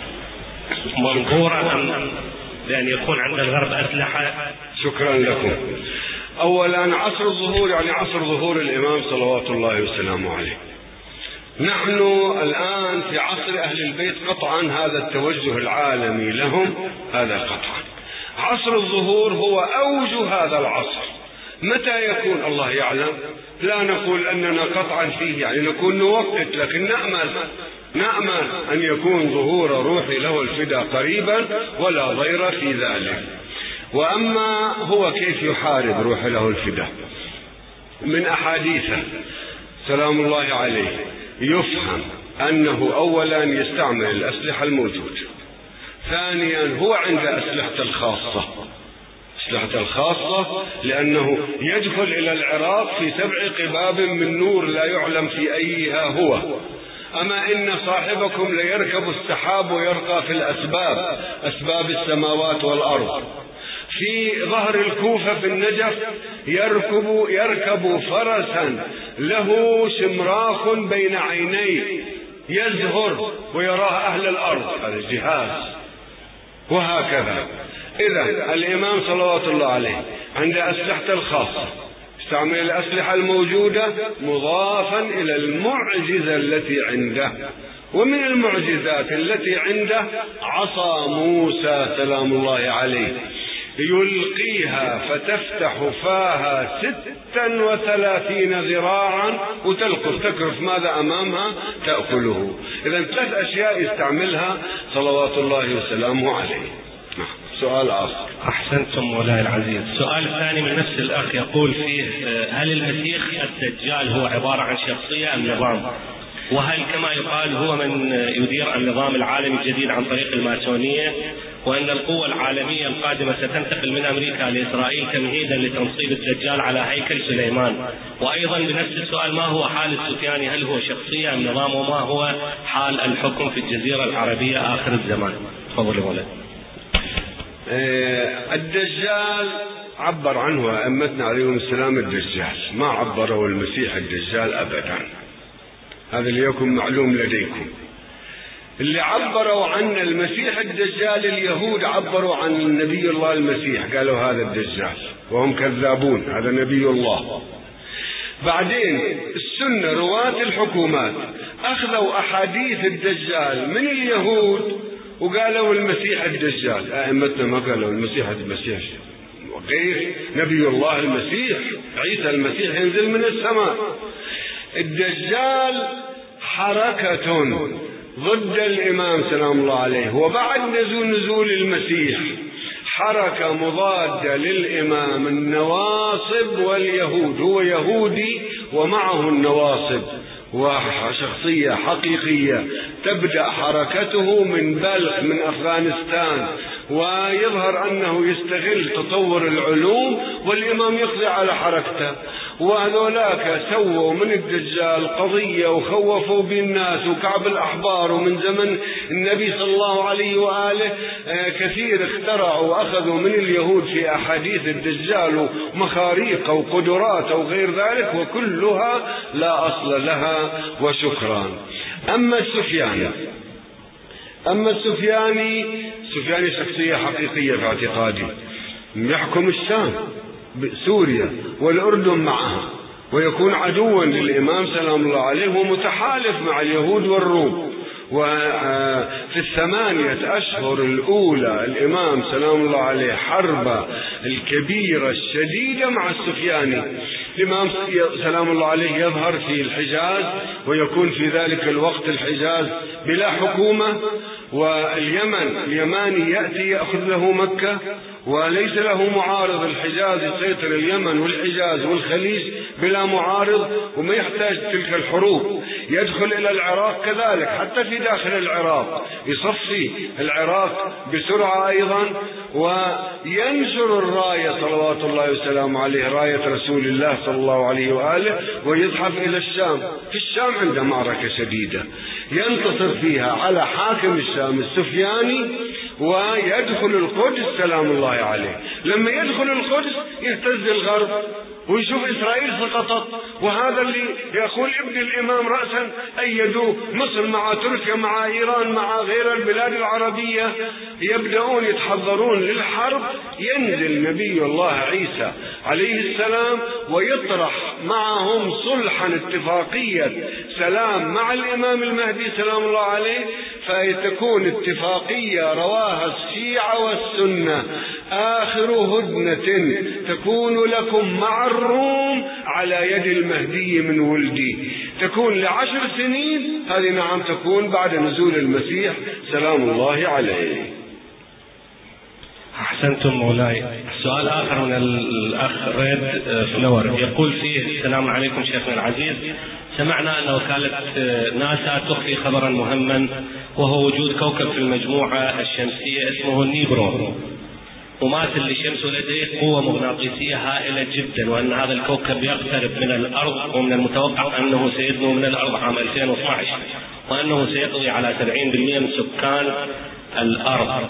منظورة أم بأن يكون عند الغرب أسلحة؟ شكرا لكم. أولا، عصر الظهور يعني عصر ظهور الإمام صلوات الله وسلامه عليه. نحن الآن في عصر أهل البيت قطعا، هذا التوجه العالمي لهم هذا قطعا. عصر الظهور هو أوج هذا العصر. متى يكون الله يعلم، لا نقول أننا قطعا فيه يعني نكون نوقت، لكن نأمل نأمل أن يكون ظهور روحي له الفداء قريبا ولا ضير في ذلك. وأما هو كيف يحارب روحي له الفداء، من أحاديثه سلام الله عليه يفهم أنه أولا يستعمل الأسلحة الموجودة، ثانيا هو عند أسلحة الخاصة أسلحة الخاصة لأنه يدخل إلى العراق في سبع قباب من نور لا يعلم في أيها هو. أما إن صاحبكم ليركب السحاب ويرقى في الأسباب، أسباب السماوات والأرض. في ظهر الكوفة في النجف يركب, يركب فرسا له شمراخ بين عينيه يزهر ويراه أهل الأرض، هذا الجهاز. وهكذا. إذن الإمام صلوات الله عليه عند أسلحة الخاصة استعمل الأسلحة الموجودة مضافا إلى المعجزة التي عنده. ومن المعجزات التي عنده عصا موسى سلام الله عليه يلقيها فتفتح فاها ستا وثلاثين ذراعا وتلقف تكرف ماذا أمامها تأكله. إذن ثلاث أشياء يستعملها صلوات الله وسلامه عليه. سؤال آخر. أحسنتم مولاي العزيز. سؤال ثاني من نفس الأخ يقول فيه: هل المسيح الدجال هو عبارة عن شخصية أم نظام؟ وهل كما يقال هو من يدير النظام العالمي الجديد عن طريق الماسونية، وأن القوة العالمية القادمة ستنتقل من أمريكا لإسرائيل تمهيدا لتنصيب الدجال على هيكل سليمان؟ وأيضا بنفس السؤال: ما هو حال السفياني؟ هل هو شخصية أم نظام؟ وما هو حال الحكم في الجزيرة العربية آخر الزمان؟ تفضل مولاي. الدجال عبر عنه أئمتنا عليهم السلام الدجال، ما عبروا المسيح الدجال أبدا، هذا ليكن معلوم لديكم. اللي عبروا عن المسيح الدجال اليهود عبروا عن نبي الله المسيح، قالوا هذا الدجال وهم كذابون، هذا نبي الله. بعدين السنة رواة الحكومات أخذوا أحاديث الدجال من اليهود وقالوا المسيح الدجال. أئمتنا ما قالوا المسيح المسيح غير نبي الله المسيح عيسى المسيح ينزل من السماء. الدجال حركة ضد الإمام سلام الله عليه، وبعد نزول نزول المسيح حركة مضادة للإمام النواصب واليهود، هو يهودي ومعه النواصب، وشخصية حقيقية تبدأ حركته من بلخ من أفغانستان، ويظهر أنه يستغل تطور العلوم والإمام يقضي على حركته. وهذولاك سووا من الدجال قضية وخوفوا بالناس وكعب الأحبار، ومن زمن النبي صلى الله عليه وآله كثير اخترعوا وأخذوا من اليهود في أحاديث الدجال ومخاريق وقدرات وغير ذلك، وكلها لا أصل لها وشكرا. أما السفياني أما السفياني سفياني شخصية حقيقية في اعتقادي، يحكم الشام سوريا والأردن معها، ويكون عدوا للإمام سلام الله عليه ومتحالف مع اليهود والروم. وفي الثمانية أشهر الأولى الإمام سلام الله عليه حرب الكبيرة الشديدة مع السفياني. الإمام سلام الله عليه يظهر في الحجاز، ويكون في ذلك الوقت الحجاز بلا حكومة، واليمن اليماني يأتي يأخذ له مكة وليس له معارض، الحجاز يسيطر اليمن والحجاز والخليج بلا معارض وما يحتاج تلك الحروب. يدخل إلى العراق كذلك، حتى في داخل العراق يصفي العراق بسرعة أيضا، وينشر الراية صلوات الله وسلامه عليه، راية رسول الله صلى الله عليه وآله، ويزحف إلى الشام. في الشام عنده معركة شديدة ينتصر فيها على حاكم الشام السفياني، ويدخل القدس سلام الله عليه. لما يدخل القدس يهتز الغرب ويشوف إسرائيل سقطت، وهذا اللي يقول ابن الإمام رأسا أيدوه، مصر مع تركيا مع إيران مع غير البلاد العربية يبدأون يتحضرون للحرب. ينزل نبي الله عيسى عليه السلام ويطرح معهم صلحا اتفاقية سلام مع الإمام المهدي سلام الله عليه، فتكون اتفاقية رواها الشيعة والسنة: آخر هدنة تكون لكم مع الروم على يد المهدي من ولدي، تكون لعشر سنين، هذه نعم تكون بعد نزول المسيح سلام الله عليه. أحسنتم مولاي. سؤال آخر من الأخ ريد فلور يقول فيه: السلام عليكم شيخنا العزيز، سمعنا أن وكالة ناسا تخفي خبرا مهما، وهو وجود كوكب في المجموعة الشمسية اسمه النيبرون، مماثل للشمس، ولديه قوة مغناطيسية هائلة جدا، وأن هذا الكوكب يقترب من الأرض، ومن المتوقع أنه سيدنو من الأرض عام ألفين واثني عشر، وأنه سيقضي على سبعين بالمئة من سكان الأرض،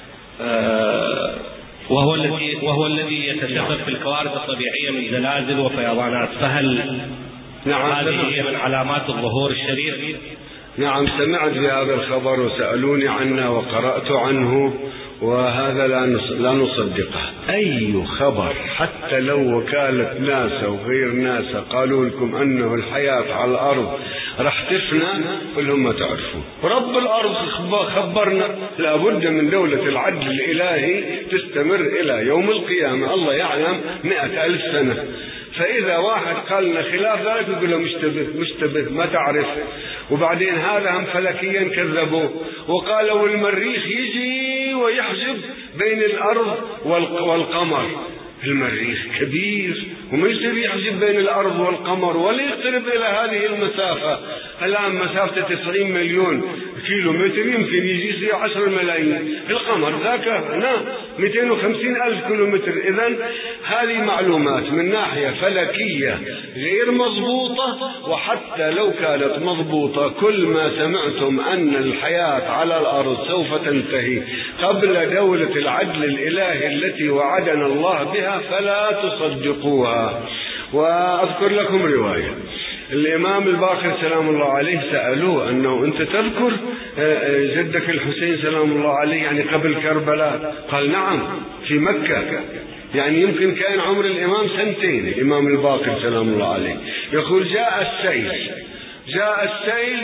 آه وهو الذي وهو الذي يتسبب في الكوارث الطبيعية من زلازل وفيضانات. فهل نعم هذه هي من علامات الظهور الشريف؟ نعم، سمعت بهذا الخبر وسألوني عنه وقرأت عنه، وهذا لا نصدقه. أي خبر حتى لو وكالة ناسا وغير ناسا قالوا لكم أنه الحياة على الأرض راح تفنى، كلهم ما تعرفون. رب الأرض خبرنا لابد من دولة العدل الإلهي تستمر إلى يوم القيامة، الله يعلم مئة ألف سنة. فإذا واحد قال لنا خلاف ذلك يقول له مشتبه مشتبه ما تعرف. وبعدين هذا هم فلكيا كذبوا وقالوا المريخ يجي ويحجب بين الأرض والقمر. المريخ كبير وما يصير يحجب بين الأرض والقمر ولا يقترب إلى هذه المسافة. الآن مسافة تسعين مليون كيلو متر، يمكن يجي يصير عشر ملايين. القمر ذاك نعم مئتين وخمسين ألف كيلو متر. إذن هذه معلومات من ناحية فلكية غير مضبوطة، وحتى لو كانت مضبوطة كل ما سمعتم أن الحياة على الأرض سوف تنتهي قبل دولة العدل الإلهي التي وعدنا الله بها فلا تصدقوها. وأذكر لكم رواية الإمام الباقر سلام الله عليه سألوه أنه أنت تذكر جدك الحسين سلام الله عليه يعني قبل كربلاء؟ قال نعم في مكة، يعني يمكن كان عمر الإمام سنتين الإمام الباقر سلام الله عليه. يقول جاء السيل جاء السيل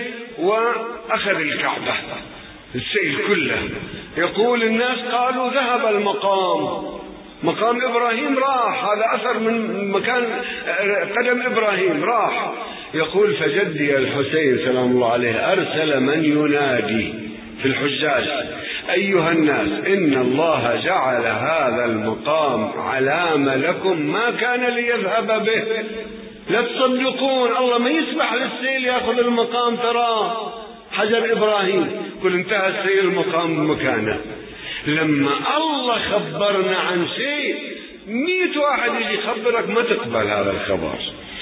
وأخذ الكعبة السيل كله. يقول الناس قالوا ذهب المقام، مقام إبراهيم راح، هذا أثر من مكان قدم إبراهيم راح. يقول فجدي الحسين سلام الله عليه أرسل من ينادي في الحجاج: أيها الناس إن الله جعل هذا المقام علامة لكم ما كان ليذهب به، لا تصدقون، الله ما يسمح للسيل يأخذ المقام، ترى حجر إبراهيم. كل انتهى السيل المقام بمكانه. لما الله خبرنا عن شيء مئة واحد يجي يخبرك ما تقبل هذا الخبر.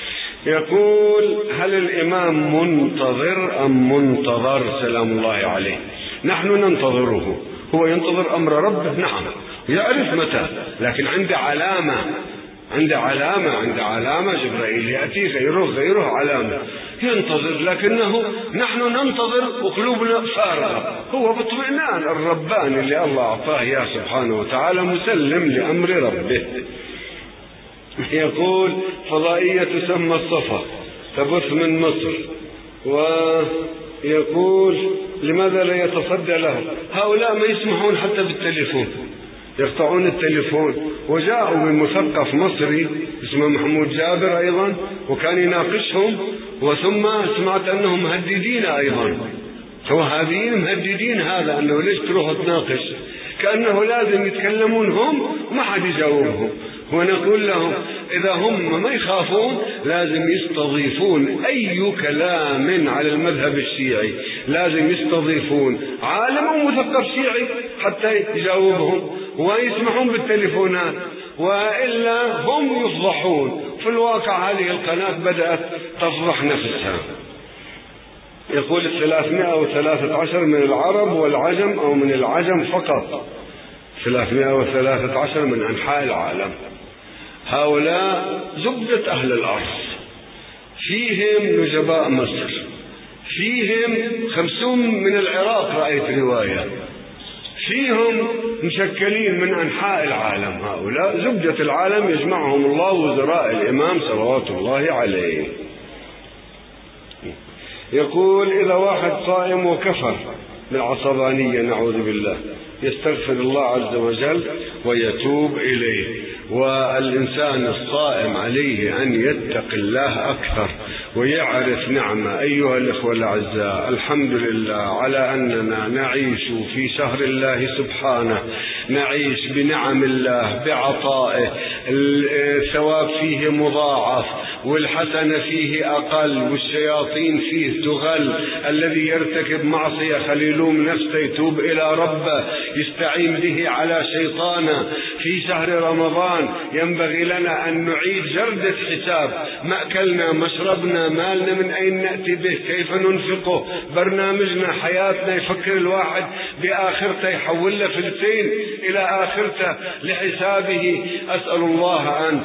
يقول هل الإمام منتظر أم منتظر سلام الله عليه؟ نحن ننتظره، هو ينتظر أمر ربه نعم يعرف متى، لكن عنده علامة عنده علامة عنده علامة جبرائيل يأتي غيره غيره علامة ينتظر، لكنه نحن ننتظر وقلوبنا فارغة. هو باطمئنان الرباني اللي الله أعطاه يا سبحانه وتعالى مسلم لأمر ربه. يقول فضائية تسمى الصفا تبث من مصر، ويقول لماذا لا يتصدى له؟ هؤلاء ما يسمحون حتى بالتليفون، يقطعون التليفون. وجاءوا من مثقف مصري اسمه محمود جابر أيضا وكان يناقشهم، وثم سمعت أنهم مهددين أيضا فوهابيين مهددين هذا أنه ليش تروح تناقش، كأنه لازم يتكلمون هم وما حد يجاوبهم. ونقول لهم إذا هم ما يخافون لازم يستضيفون أي كلام على المذهب الشيعي، لازم يستضيفون عالم ومثقف شيعي حتى يجاوبهم ويسمحون بالتليفونات، وإلا هم يفضحون. في الواقع هذه القناة بدأت تفضح نفسها. يقول الثلاثمائة وثلاثة عشر من العرب والعجم أو من العجم فقط، ثلاثمائة وثلاثة عشر من أنحاء العالم. هؤلاء زبدة أهل الأرض، فيهم نجباء مصر، فيهم خمسون من العراق، رأيت رواية، فيهم مشكلين من أنحاء العالم. هؤلاء زبدة العالم يجمعهم الله وزراء الإمام صلوات الله عليه. يقول إذا واحد صائم وكفر بالعصبانية نعوذ بالله يستغفر الله عز وجل ويتوب إليه، والإنسان الصائم عليه أن يتقي الله أكثر ويعرف نعمة. أيها الإخوة الأعزاء، الحمد لله على أننا نعيش في شهر الله سبحانه، نعيش بنعم الله بعطائه، الثواب فيه مضاعف والحسنة فيه أقل والشياطين فيه تغل. الذي يرتكب معصية خليلوم نفسه يتوب إلى ربه يستعين به على شيطانه. في شهر رمضان ينبغي لنا أن نعيد جردة حساب مأكلنا مشربنا مالنا من أين نأتي به كيف ننفقه، برنامجنا حياتنا يفكر الواحد بآخرته يحول له فلسين إلى آخرته لحسابه. أسأل الله أن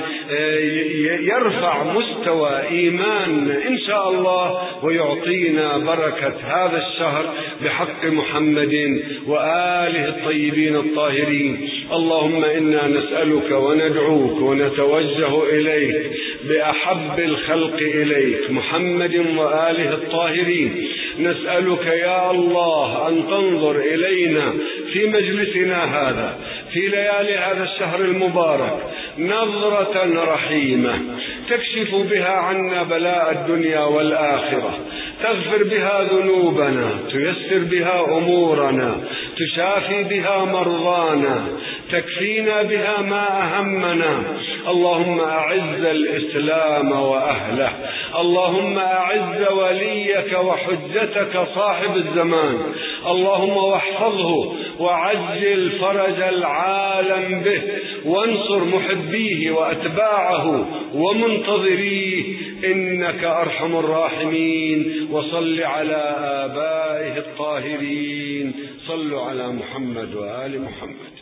يرفع مستوى إيماننا إن شاء الله ويعطينا بركة هذا الشهر بحق محمد وآله الطيبين الطاهرين. اللهم إنا نسألك وندعوك ونتوجه إليك بأحب الخلق إليك محمد وآله الطاهرين. نسألك يا الله أن تنظر إلينا في مجلسنا هذا في ليالي هذا الشهر المبارك نظرة رحيمة تكشف بها عنا بلاء الدنيا والآخرة، تغفر بها ذنوبنا، تيسر بها أمورنا، تشافي بها مرضانا، تكفينا بها ما أهمنا. اللهم أعز الإسلام وأهله، اللهم أعز وليك وحجتك صاحب الزمان، اللهم واحفظه وعجل فرج العالم به، وانصر محبيه وأتباعه ومنتظريه إنك أرحم الراحمين. وصل على آبائه الطاهرين، صلوا على محمد وآل محمد.